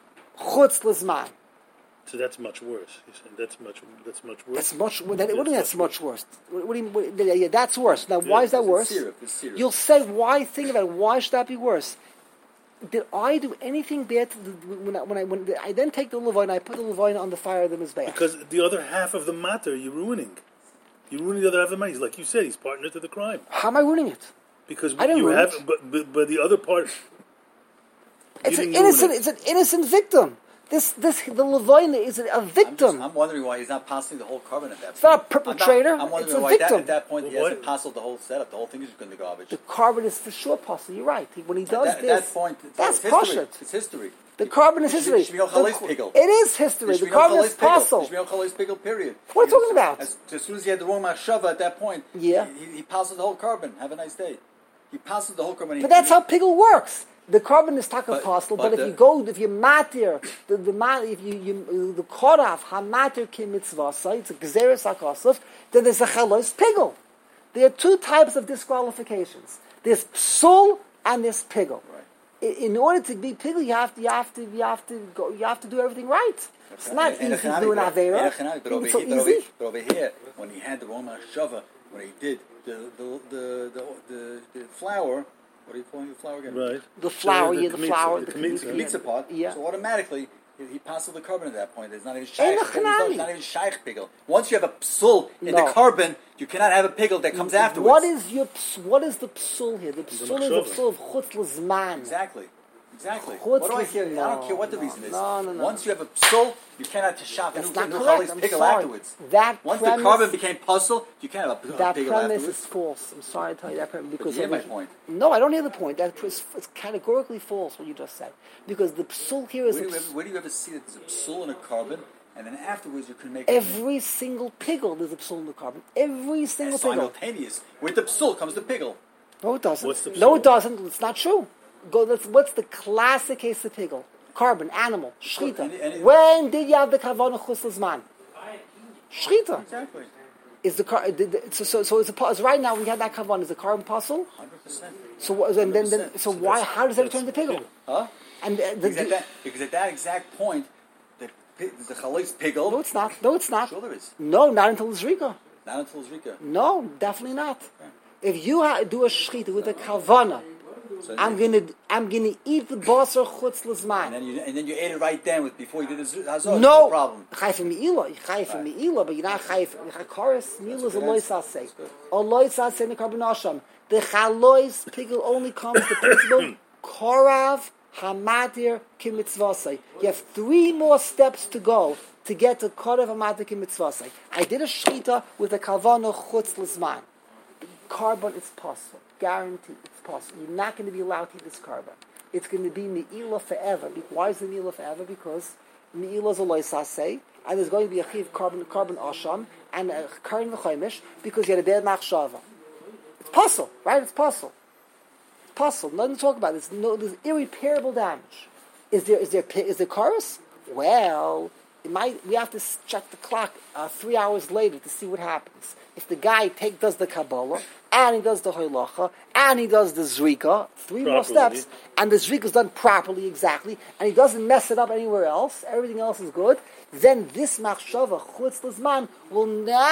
chutz l'zman. So that's much worse. You're saying that's much. That's much worse. That's much. What, what do you mean That's that's much worse? What, what do you mean? What, yeah, yeah, that's worse. Now, why is that It's worse? syrup, it's syrup. You'll say, why? Think about it. Why should that be worse? Did I do anything bad to the, when I when I when I then take the levoina and I put the levoina on the fire of the mizbeach? Because the other half of the matter you're ruining. You're ruining the other half of the matter. Like you said, he's partner to the crime. How am I ruining it? Because I didn't you ruin have, it. but, but but the other part. It's you an didn't ruin innocent. it. It's an innocent victim. This this the levoina is a I'm, just, victim. I'm wondering why he's not passing the whole carbon at that point. It's not a I'm, perpetrator. not, I'm wondering It's a why that, victim. at that point he Well, hasn't passed the whole setup. The whole thing is just going to garbage. The carbon is for sure possible. You're right. When he does At that, at this, that point, it's, that's it's history. pashut. It's history. The carbon is It should history. be- it should be no The- chalais pigel. It is history. The carbon is possible. There should be no chalais pigel, period. What are you talking about? As, as soon as he had the wrong machshava at that point, Yeah. he, he, he passes the whole carbon. Have a nice day. He passes the whole carbon. But that's how pigel works. The carbon is taka But- possible, but but, if the- you go, if you matir, the the ma- if you, you the koraf hamatir ki mitzvah, it's a gzeres hakosov, then there's a chalos pigel. There are two types of disqualifications. There's psul and there's pigel. Right. I- In order to be pigel, you have to you have to you have to go you have to do everything right. It's not And- and easy to Echanami, do an but- avera. and Echanami, But over It's so here, but over, easy. but over here, when he had the Roma Shava, when he did the the the the, the, the flour, what are you calling the flour again? Right. The flour, So yeah, the kmitza, flour, the the kmitza. The mixer pot. Yeah. So automatically he, he passes the carbon at that point. There's not even Ein shaykh. There's Echanami. not, not even shaykh pigel. Once you have a psul in No. the carbon, you cannot have a pigel that comes afterwards. What is your ps- what is the psul here? The psul is the machshava. psul of chutz l'zman. Exactly. Exactly. Chutz What do I l'z- care? I don't no, care what the no, reason is. no, no, no. Once you have a psul, you cannot shop That's and not new correct. I'm pigel sorry. afterwards. That Once premise, the carbon became puzzle, you can't have a, a that pigel premise afterwards. is false. I'm sorry to tell you that premise because you hear my every- point. No, I don't hear the point. That is it's categorically false. What you just said, because the psul here is Where a do, you ps- ever, where do you ever see that there's a psul in a carbon, and then afterwards you can make every single pigel. There's a psul in the carbon. Every single it's pigel. simultaneous. With the psul comes the pigel. No, it doesn't. What's the no, psul? it doesn't. It's not true. Go. Let's, what's the classic case of pigel? Carbon, animal, shchita. Any- any- When did you have the kavanah chus l'zman? Shchita. Exactly. Is the car? Did the, so so so it's a pos- right now we have that kavanah. Is the carbon puzzle? one hundred percent. So what- and then, then so why? How does that turn to pigel? Huh? And uh, the, Because at, that, because at that exact point, the pi- the chalis pigel. no, it's not. No, it's not. Sure there is. No, not until it's rika. Not until Zrika. No, definitely not. If you ha- do a shchita with a kavanah, So I'm gonna I'm gonna eat the basar chutz and l'zman. then you and then you ate it right then with before you did the zu- hazor. No problem. Chayf meila, chayf Right. meila, but you're not chayf. Chakaris meila is a good lois answer. asay. A lois asay in the carbon asham. The chalois pigel only comes the principle korav hamatir kimitzvasay. You have three more steps to go to get to korav hamatir kimitzvasay. I did a shchita with a kalvana chutz l'zman. Carbon is possible. Guaranteed, it's possible. You're not going to be allowed to eat this carbon. It's going to be me'ilah forever. Be- Why is it me'ilah forever? Because me'ilah is a loisaseh, and there's going to be a chiv carbon, carbon asham, and a karin v'chaimish, because you had a bad machshava. It's possible, right? It's possible. It's possible. Nothing to talk about. There's no, there's irreparable damage. Is there, is there, pi- is there chorus? Well, it might, we have to s- check the clock uh, three hours later to see what happens. If the guy take does the Kabbalah, and he does the Hoylacha, and he does the Zrika, three more Properly. steps, and the Zrika is done properly, exactly, and he doesn't mess it up anywhere else, everything else is good, then this Machshava, Chutz L'Zman, will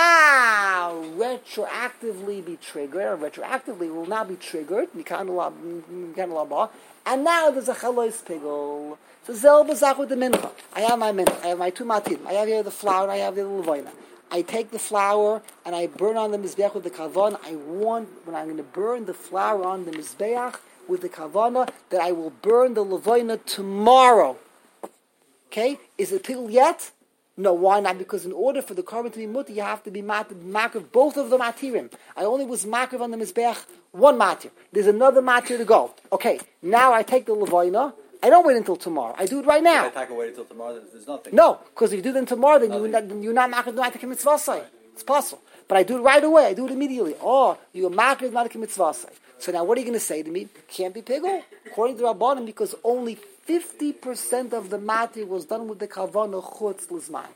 now retroactively be triggered, or retroactively will now be triggered, Mikan Laba, and now there's a Chalois Pigel. So Zel B'Zach with the Mincha. I have my Mincha, I have my two Matim, I have here the flour, and I have the Levoina. I take the flour and I burn on the mizbeach with the kavan. I want, when I'm going to burn the flour on the mizbeach with the kavana, that I will burn the levoina tomorrow. Okay? Is it pigel yet? No, why not? Because in order for the carbon to be mutter, you have to be mat- makriv both of the matirim. I only was makriv on the mizbeach one matir. There's another matir to go. Okay, now I take the levoina. I don't wait until tomorrow. I do it right now. If I take away until tomorrow, there's, there's nothing. No, because if you do them tomorrow, then you're Nothing. not, you're not makriv not to commit mitzvah. It's possible. But I do it right away. I do it immediately. Oh, you're makriv not to commit mitzvah. So now what are you going to say to me? Can't be pigel? According to Rabbanim, because only fifty percent of the matir was done with the kavanah chutz l'zman.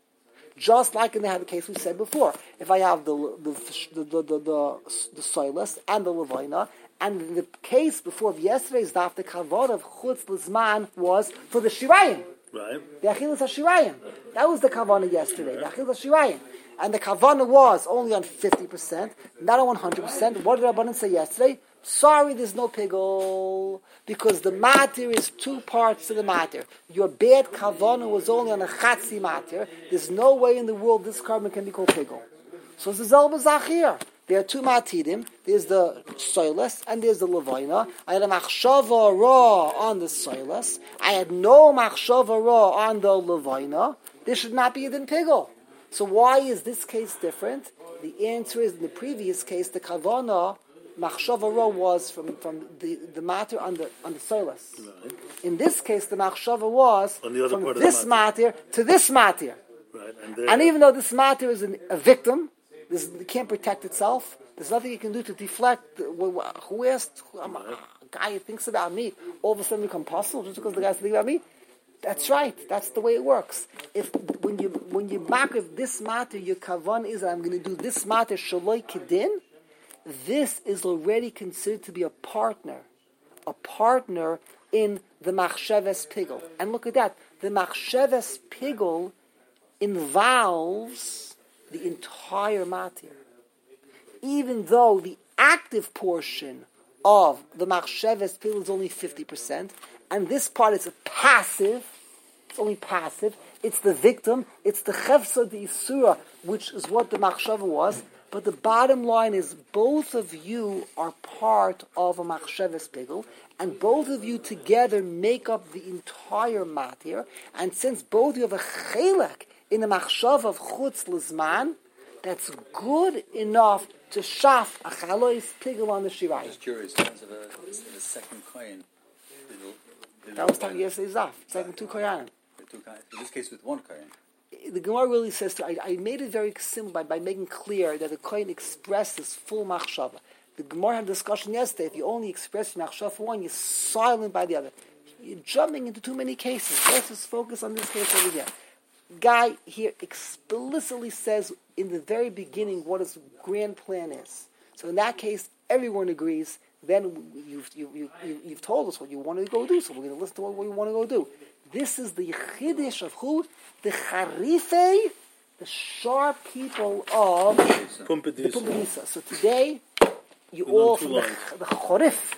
Just like in the case we said before. If I have the the the the, the, the, the soilus and the levoina, and in the case before of yesterday's daf, the kavod of chutz l'zman was for the shirayim. Right. The achilas hashirayim. That was the kavana yesterday. The achilas hashirayim. And the kavana was only on fifty percent, not on one hundred percent. What did Rabbanan say yesterday? Sorry, there's no pigel, because the matir is two parts to the matir. Your bad kavana was only on a chatzi matir. There's no way in the world this carbon can be called pigel. So it's the zelba zachir. There are two matidim. There's the soilus and there's the levoina. I had a machshava raw on the soilus. I had no machshava raw on the levoina. There should not be a din pigel. So why is this case different? The answer is in the previous case, the kavana machshava raw was from, from the, the matter on the on the soilus. Right. In this case, the machshava was On the other from part of the this matir to this matir. Right. And, there, And even though this matter is an, a victim, this, it can't protect itself. There's nothing you can do to deflect. the- wh- wh- Who asked? Who- I'm- A guy who thinks about me, all of a sudden become possible just because the guy's thinking about me? That's right. That's the way it works. If when you when you mark if this matter, your kavan is I'm going to do this matter shaloi kedin, this is already considered to be a partner, a partner in the machsheves pigul. And look at that. The machsheves pigul involves the entire matir. Even though the active portion of the machsheves pigul is only fifty percent, and this part is a passive, it's only passive, it's the victim, it's the chefsa de isura, which is what the machshava was, but the bottom line is both of you are part of a machsheves pigul, and both of you together make up the entire matir, and since both of you have a chelek in the machshav of chutz lizman, that's good enough to shaf a chalois pigul on the shirayim. Just curious, in terms of a, the second coin, that was talking yesterday, Zaf. Second two koyanim. In this case, with one koyan. The Gemara really says, to, I, I made it very simple by, by making clear that the kohen expresses full machshava. The Gemara had a discussion yesterday. If you only express machshava for one, you're silent by the other. You're jumping into too many cases. Let's just focus on this case over here. Guy here explicitly says in the very beginning what his grand plan is. So in that case, everyone agrees. Then you've, you, you, you, you've told us what you want to go do, so we're going to listen to what, what you want to go do. This is the chiddush of who? The charifei, the sharp people of Pumbedisa. the Pumbedisa. So today, you all from the, the chorif,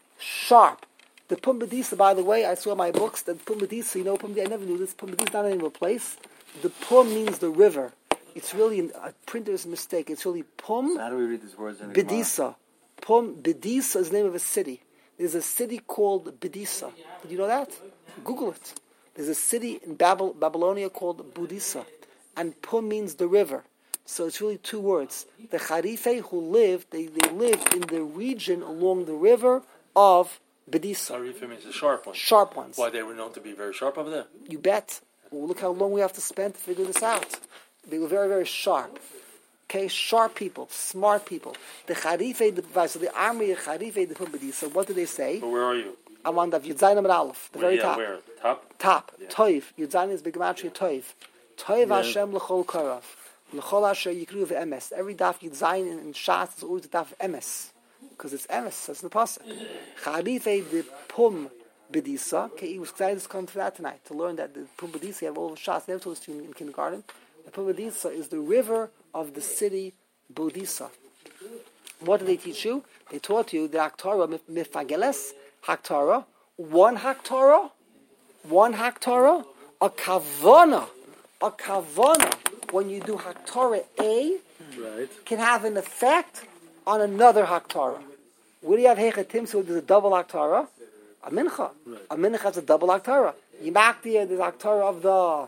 sharp. The Pumbedisa, by the way, I saw in my books that Pumbedisa, you know Pumbedisa, I never knew this, Pumbedisa is not the name of a place. The Pum means the river. It's really a printer's mistake. It's really Pum. So how do we read these words in the Bedisa. Pum, Bedisa is the name of a city. There's a city called Bedisa. Did you know that? Google it. There's a city in Babel, Babylonia called Budisa. And Pum means the river. So it's really two words. The Charifei who lived, they, they lived in the region along the river of Bedisa. Sarif means the sharp ones. Sharp ones. Why, they were known to be very sharp over there? You bet. Well, look how long we have to spend to figure this out. They were very, very sharp. Okay, sharp people, smart people. The Charifei, the so the army of Charifei, the Pumbedi. So what do they say? But where are you? I'm on the Yudzayin Amid Aleph, the Where, very yeah, top. Where? Top? Top. Yeah. Toiv. Yudzayin is Begematria Toiv. Toiv Yeah. Hashem l'chol karav. L'chol asher yikru v'emes. Every daf Yudzayin in, in Shas is always a daf emes. Because it's emes, that's the pasuk. Charifei the Pum Bedisa. Okay, he was excited to come for that tonight, to learn that the Pum Bedisa, you have all the Shas, they never told us to in, in kindergarten. The Pum Bedisa is the river of the city Bodisa. What did they teach you? They taught you the Haktara Mifageles, Haktara, one Haktara, one Haktara, a Kavana, a Kavana, when you do Haktara A, Right. can have an effect on another Haktara. Where do you have Hechatim, so there's a double Haktara? A Mincha. Right. A Mincha has a double Haktara. Yimakti, there's Haktara of the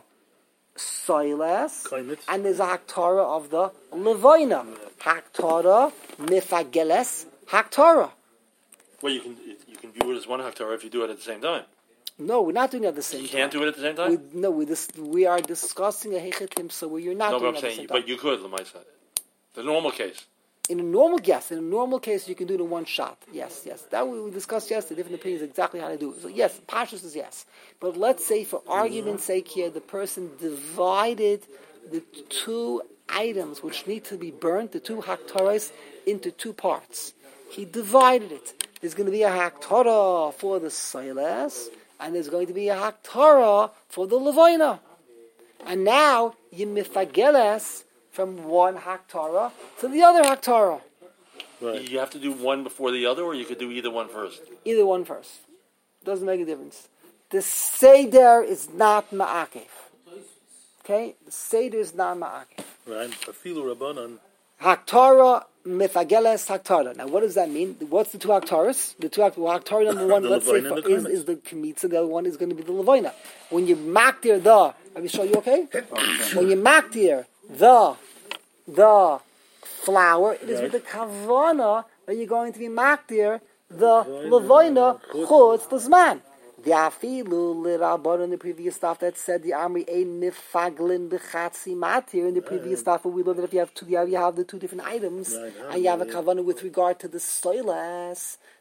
Soiles, Kindness. and there's a Haktara of the Levoina. Haktara, Mifageles, Haktara. Well, you can you can view it as one hektar if you do it at the same time. No, we're not doing it at the same You time. can't do it at the same We, time? no, we, this, we are discussing a Hechetim, so you're not No, doing but it I'm at the same saying, time. but you could, Lamaisa. The normal case. In a normal guess, in a normal case, you can do it in one shot. Yes, yes. That we, we discussed yesterday, different opinions exactly how to do it. So yes, Pashas is yes. But let's say, for argument's sake here, the person divided the two items which need to be burnt, the two haktaras, into two parts. He divided it. There's going to be a haktara for the Silas, and there's going to be a haktara for the Levoina. And now, you mifageles from one haktara to the other haktara. Right. You have to do one before the other, or you could do either one first. Either one first. Doesn't make a difference. The Seder is not ma'akev. Okay? The Seder is not ma'akev. Right. Afilu Rabbanan. Haktara mifageles haktara. Now, what does that mean? What's the two haktaras? The two haktaras. Haktara number one, The let's say, Levoina for, and the is, Kaimitz. is the Kemitza. The other one is going to be the Levoina. When you maktir the, have you show you okay? When you maktir the, the flour, it is Right. with the kavana that you're going to be maktir the Levoina chutz l'zman. The afilu l'rabban in the previous stuff that said the amri ein mifaglin b'chatzi matir. In the previous stuff, we learned that if you have two, you have, you have the two different items, Right, and you have a yeah. kavana with regard to the soilas,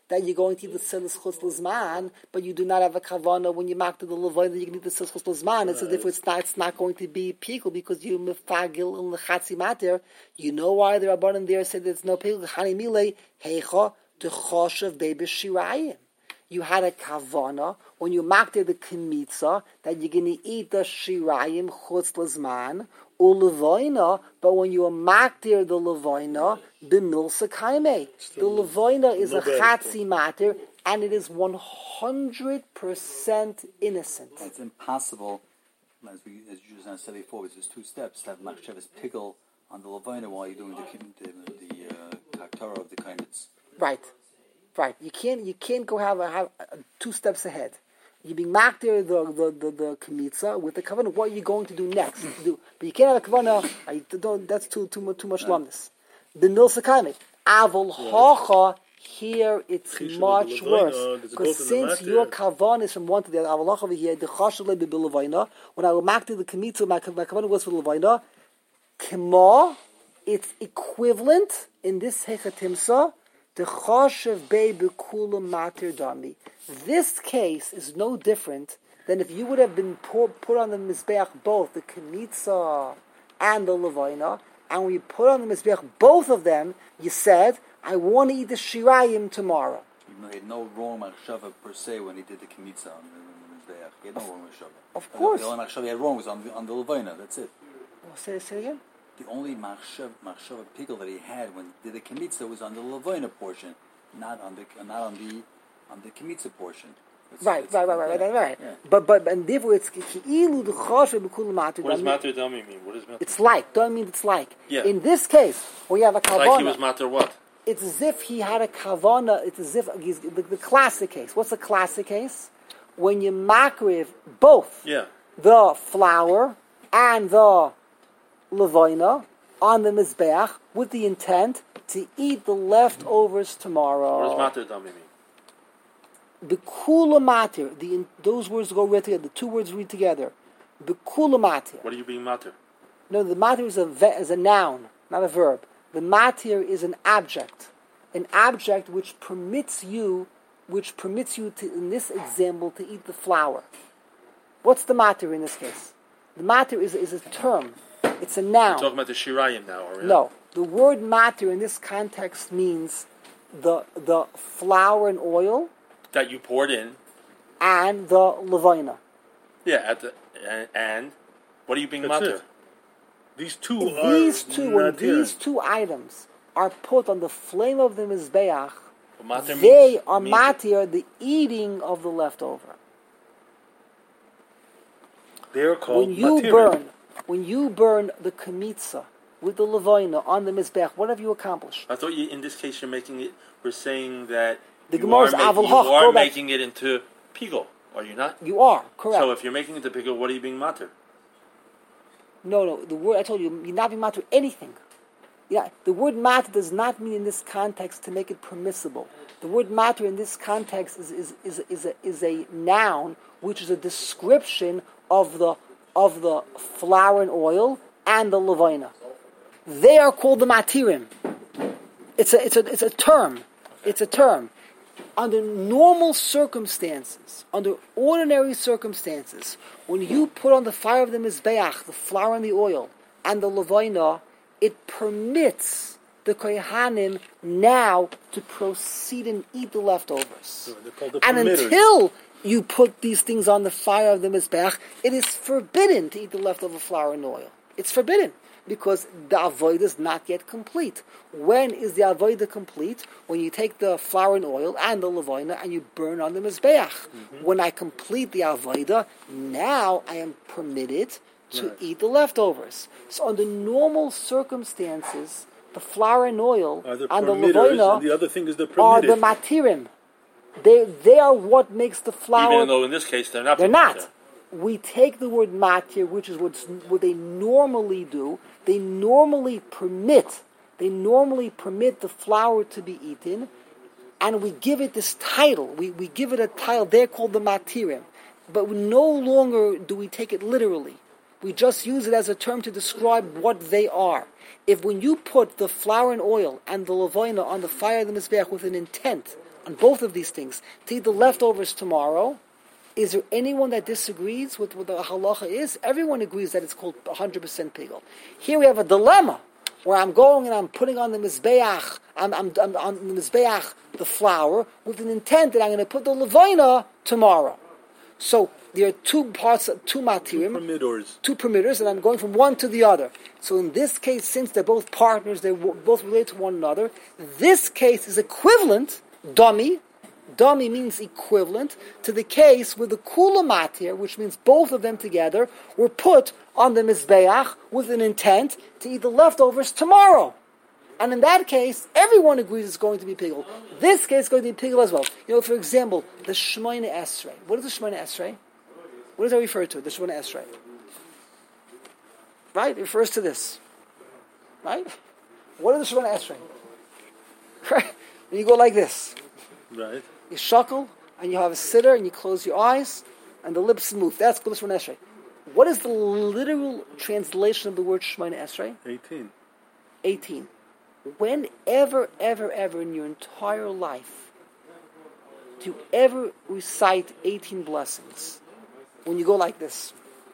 that you're going to eat the Silas Chutz Lizman, but you do not have a Kavana when you mark to the Levine that you can eat the Silas Chutz Lizman. It's as if it's not, it's not going to be Pikul because you Mefagil in the Chatzi Mater. You know why the Rabbanan there said there's no Pikul. Chani Milei, Heicha, the Choshev Bebe Shirayim. You had a kavana when you marked the kemitza that you're going to eat the shirayim chutz lazman or levoina, but when you marked the levoina, the milsa kaime. The levoina is a chatzi mater, and it is one hundred percent innocent. It's impossible, as we as you just said before, it's just two steps to have machshavas pickle on the levoina while you're doing the the, the uh, haktorah of the kainitz. Right. Right, you can't you can't go have, a, have a, two steps ahead. You being marked there the the the, the kemitza with the kavanah. What are you going to do next? do, but you can't have a kavanah. That's too too much too much lumnus. The milsa kaimik avol hacha. Here it's much worse because since your kavanah is from one to the other, avol hacha over here the chashuv be bilavayna. When I marked the kemitza, my my kavanah was for lavayna. Kema, it's equivalent in this hechatimsa. The choshev bei bekula matir dami. This case is no different than if you would have been put, put on the mizbeach both the kemitza and the levina, and when you put on the mizbeach both of them, you said, "I want to eat the shirayim tomorrow." Even though he had no wrong machshava per se when he did the kemitza on the mizbeach, he had no wrong machshava. Of course, the only machshava he had wrong was on the, on the levina. That's it. Well, say, say again. The only machshav machshava pickle that he had when he did the kemitza was on the levina portion, not on the not on the on the kemitza portion. It's, right, it's, right, right, right, right, right, yeah. But but and therefore it's ki'ilu the choshev bekula matir. What does matir dami mean? What does matir? It's like. Don't mean it's like. Yeah. In this case, where you have a kavana, like he was matir what? It's as if he had a kavana. It's as if he's, the, the classic case. What's the classic case? When you makriv both Yeah. the flour and the levina on the mizbeach with the intent to eat the leftovers tomorrow. What does matir dami mean? Bekula matir. The those words go right together. The two words read together. Bekula matir. What are you being matir? No, the matir is a ve- is a noun, not a verb. The matir is an object, an object which permits you, which permits you to, in this example, to eat the flour. What's the matir in this case? The matir is is a term. It's a noun. We're talking about the shirayim now, or No, the word matir in this context means the the flour and oil that you poured in. and the levina. Yeah, at the and, and what are you being That's matir? it. These two These are two, when not here. these two items are put on the flame of the mizbeach, Well, matir they means- are means- matir the eating of the leftover. They are called When you matirim. burn, when you burn the kemitza with the levina on the mizbeach, what have you accomplished? I thought you, in this case, you're making it. We're saying that The you Gemara's are, ma- avol you hoch, are go back. making it into pigul, are you not? You are correct. So if you're making it into pigul, what are you being matir? No, no. The word I told you, you're not being matir anything. Yeah, the word matir does not mean in this context to make it permissible. The word matir in this context is is is is a, is a noun which is a description of the of the flour and oil and the levina. They are called the matirim. It's a it's a it's a term. It's a term. Under normal circumstances, under ordinary circumstances, when you put on the fire of the mizbeach, the flour and the oil, and the levina, it permits the kohanim now to proceed and eat the leftovers. They're called the And permitters. until you put these things on the fire of the mizbeach, it is forbidden to eat the leftover flour and oil. It's forbidden. Because the avodah is not yet complete. When is the avodah complete? When you take the flour and oil and the levina and you burn on the mizbeach. Mm-hmm. When I complete the avodah, now I am permitted to right. eat the leftovers. So under normal circumstances, the flour and oil are the and the permitters, levina and the other thing is the are permitted. the matirim. They they are what makes the flour. Even though in this case they're not. They're not. There. We take the word matir, which is what's, what they normally do. They normally permit, they normally permit the flour to be eaten, and we give it this title. We we give it a title. They're called the matirim, but we no longer do we take it literally. We just use it as a term to describe what they are. If when you put the flour and oil and the levina on the fire of the mizbeach with an intent on both of these things, to eat the leftovers tomorrow. Is there anyone that disagrees with what the halacha is? Everyone agrees that it's called one hundred percent pigel. Here we have a dilemma where I'm going and I'm putting on the mizbeach, I'm, I'm, I'm on the mizbeach, the flour, with an intent that I'm going to put the levina tomorrow. So there are two parts, two matirim, Permitters. two permitters, and I'm going from one to the other. So in this case, since they're both partners, they both relate to one another, this case is equivalent, dummy, dummy means equivalent, to the case with the kula matir, which means both of them together were put on the mizbeach with an intent to eat the leftovers tomorrow. And in that case, everyone agrees it's going to be pigel. This case is going to be pigel as well. You know, for example, the Shmoyne Esrei. What is the Shmoyne Esrei? What does that refer to, the Shmoyne Esrei? Right? It refers to this. Right? What is the Shmoyne Esrei? Right? When you go like this. Right. You shuckle, and you have a sitter, and you close your eyes, and the lips move. That's called Shmoyne Esrei. What is the literal translation of the word Shmoyne Esrei? eighteen. eighteen. Whenever, ever, ever in your entire life do you ever recite eighteen blessings? When you go like this.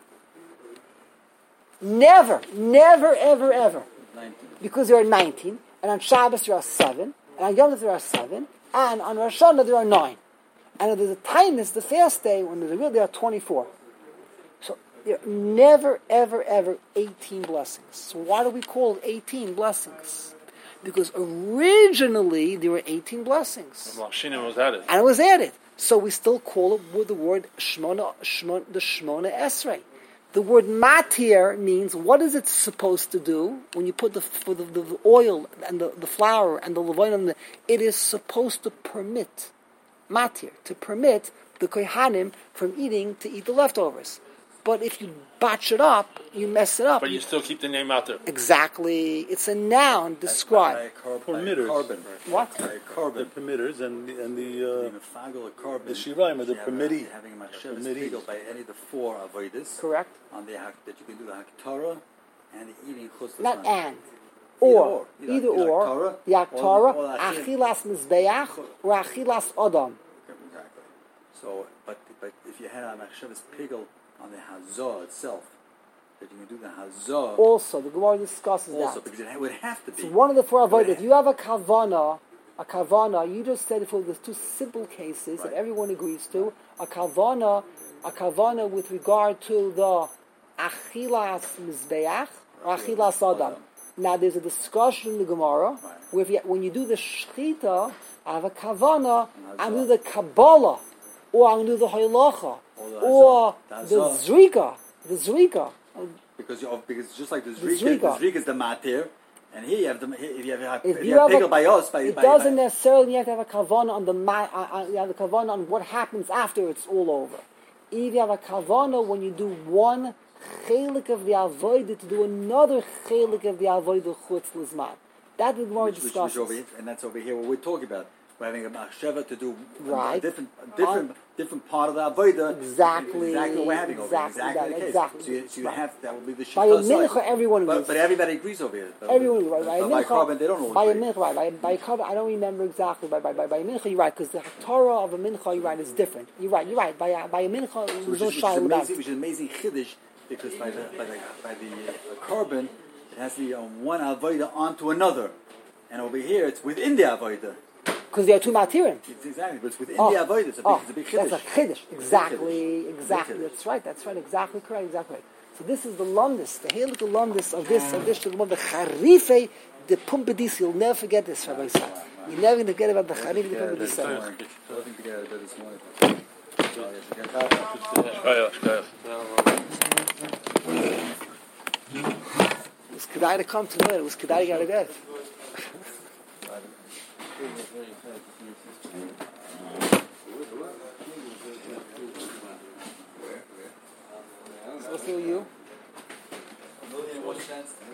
Never, never, ever, ever. nineteen. Because there are nineteen, and on Shabbos there are seven, and on Yom Tov there are seven, and on Rosh Hashanah there are nine. And if there's a time, it's the fast day, when there's a real, there are twenty-four. So there are never, ever, ever eighteen blessings. So why do we call it eighteen blessings? Because originally there were eighteen blessings. Well, Shina was added. And it was added. So we still call it with the word Shmona, Shmona, the Shmona Esrei. The word matir means what is it supposed to do when you put the for the, the oil and the, the flour and the levain on the, it is supposed to permit matir, to permit the kohanim from eating to eat the leftovers. But if you botch it up, you mess it up. But you still keep the name out there. Exactly. It's a noun described. Permitters. Carbon. What? By a carbon. The permitters and the, and the, uh, Being a fagel, a carbon. the shiraim, the You have a- permittee. Having a The machshavas permittee. pigel by any of the four avodas. Correct. On the hak, that you can do the haktorah and the eating chutz Not l'zman. and. Or. Either Either or. or. Either The Haktorah Torah, or- or the achil. achilas mizbeach, or achilas adam. Exactly. So, but but if you had a machshavas pigel on the hazah itself, that you can do the hazah Also, the Gemara discusses also that. because it would have to be. So one of the four avodah, Right. if you have a kavana, a kavana, you just said for the two simple cases that Right. everyone agrees to, a kavana, a kavana with regard to the achilas mizbeach or achilas adam. Now there's a discussion in the Gemara Right. where if you, when you do the shchita, I have a kavana, And I'm hazah. do the kabbalah, or I'm do the halacha, Or the or hazah. the The hazah. zrika, the zrika. Because you because just like the The zrika, the zrika. zrika is the matir, and here you have the if you have If if you you have have pigel a- by us by It by, doesn't by, necessarily you have to have a kavana on the ma- uh, uh, you have a kavana on what happens after it's all over. If you have a kavana when you do one chelik of the avodah to do another chelik of the avodah chutz l'zman. That is more which, which, which discusses. over here, and that's over here what we're talking about. We're having a machshava to do Right. a different, a different, different part of the avodah. Exactly, exactly what we're having over here. exactly Exactly that, the case. exactly. So you, so you Right. have that will be the By a shita side. mincha, everyone But, agrees. but everybody agrees over here. But, Everyone, right? By a but by mincha, carbon, they don't all by a agree. mincha, right? By, by a carbon, I don't remember exactly. By by by, by a mincha, you're right, because the Torah of a mincha, you're right, is different. You're right. You're right. By a, by a mincha, So there's which, no is, which, is shy about amazing, it. which is amazing chiddush because by the by the by the uh, carbon it has to be on one avodah onto another, and over here it's within the avodah. Because there are two matirim. It's exactly, but it's within Oh, the avodah. It's a big, oh, it's a big chiddush. that's a chiddush. Exactly, Chiddush. exactly. Chiddush. That's right. That's right. Exactly correct. Exactly right. So this is the lumdus, the helical lumdus of this, of this, the charife, the pumbedis. You'll never forget this, Rabbi Isaac. You're never going to forget about the charife, the Yeah, that's pumbedis. the morning. Nothing to get out of bed this morning. Oh, yes, you got that. Shkaya, shkaya. It was kedai to come to know it. It was kedai to get out of bed. So, you? A million and one cents.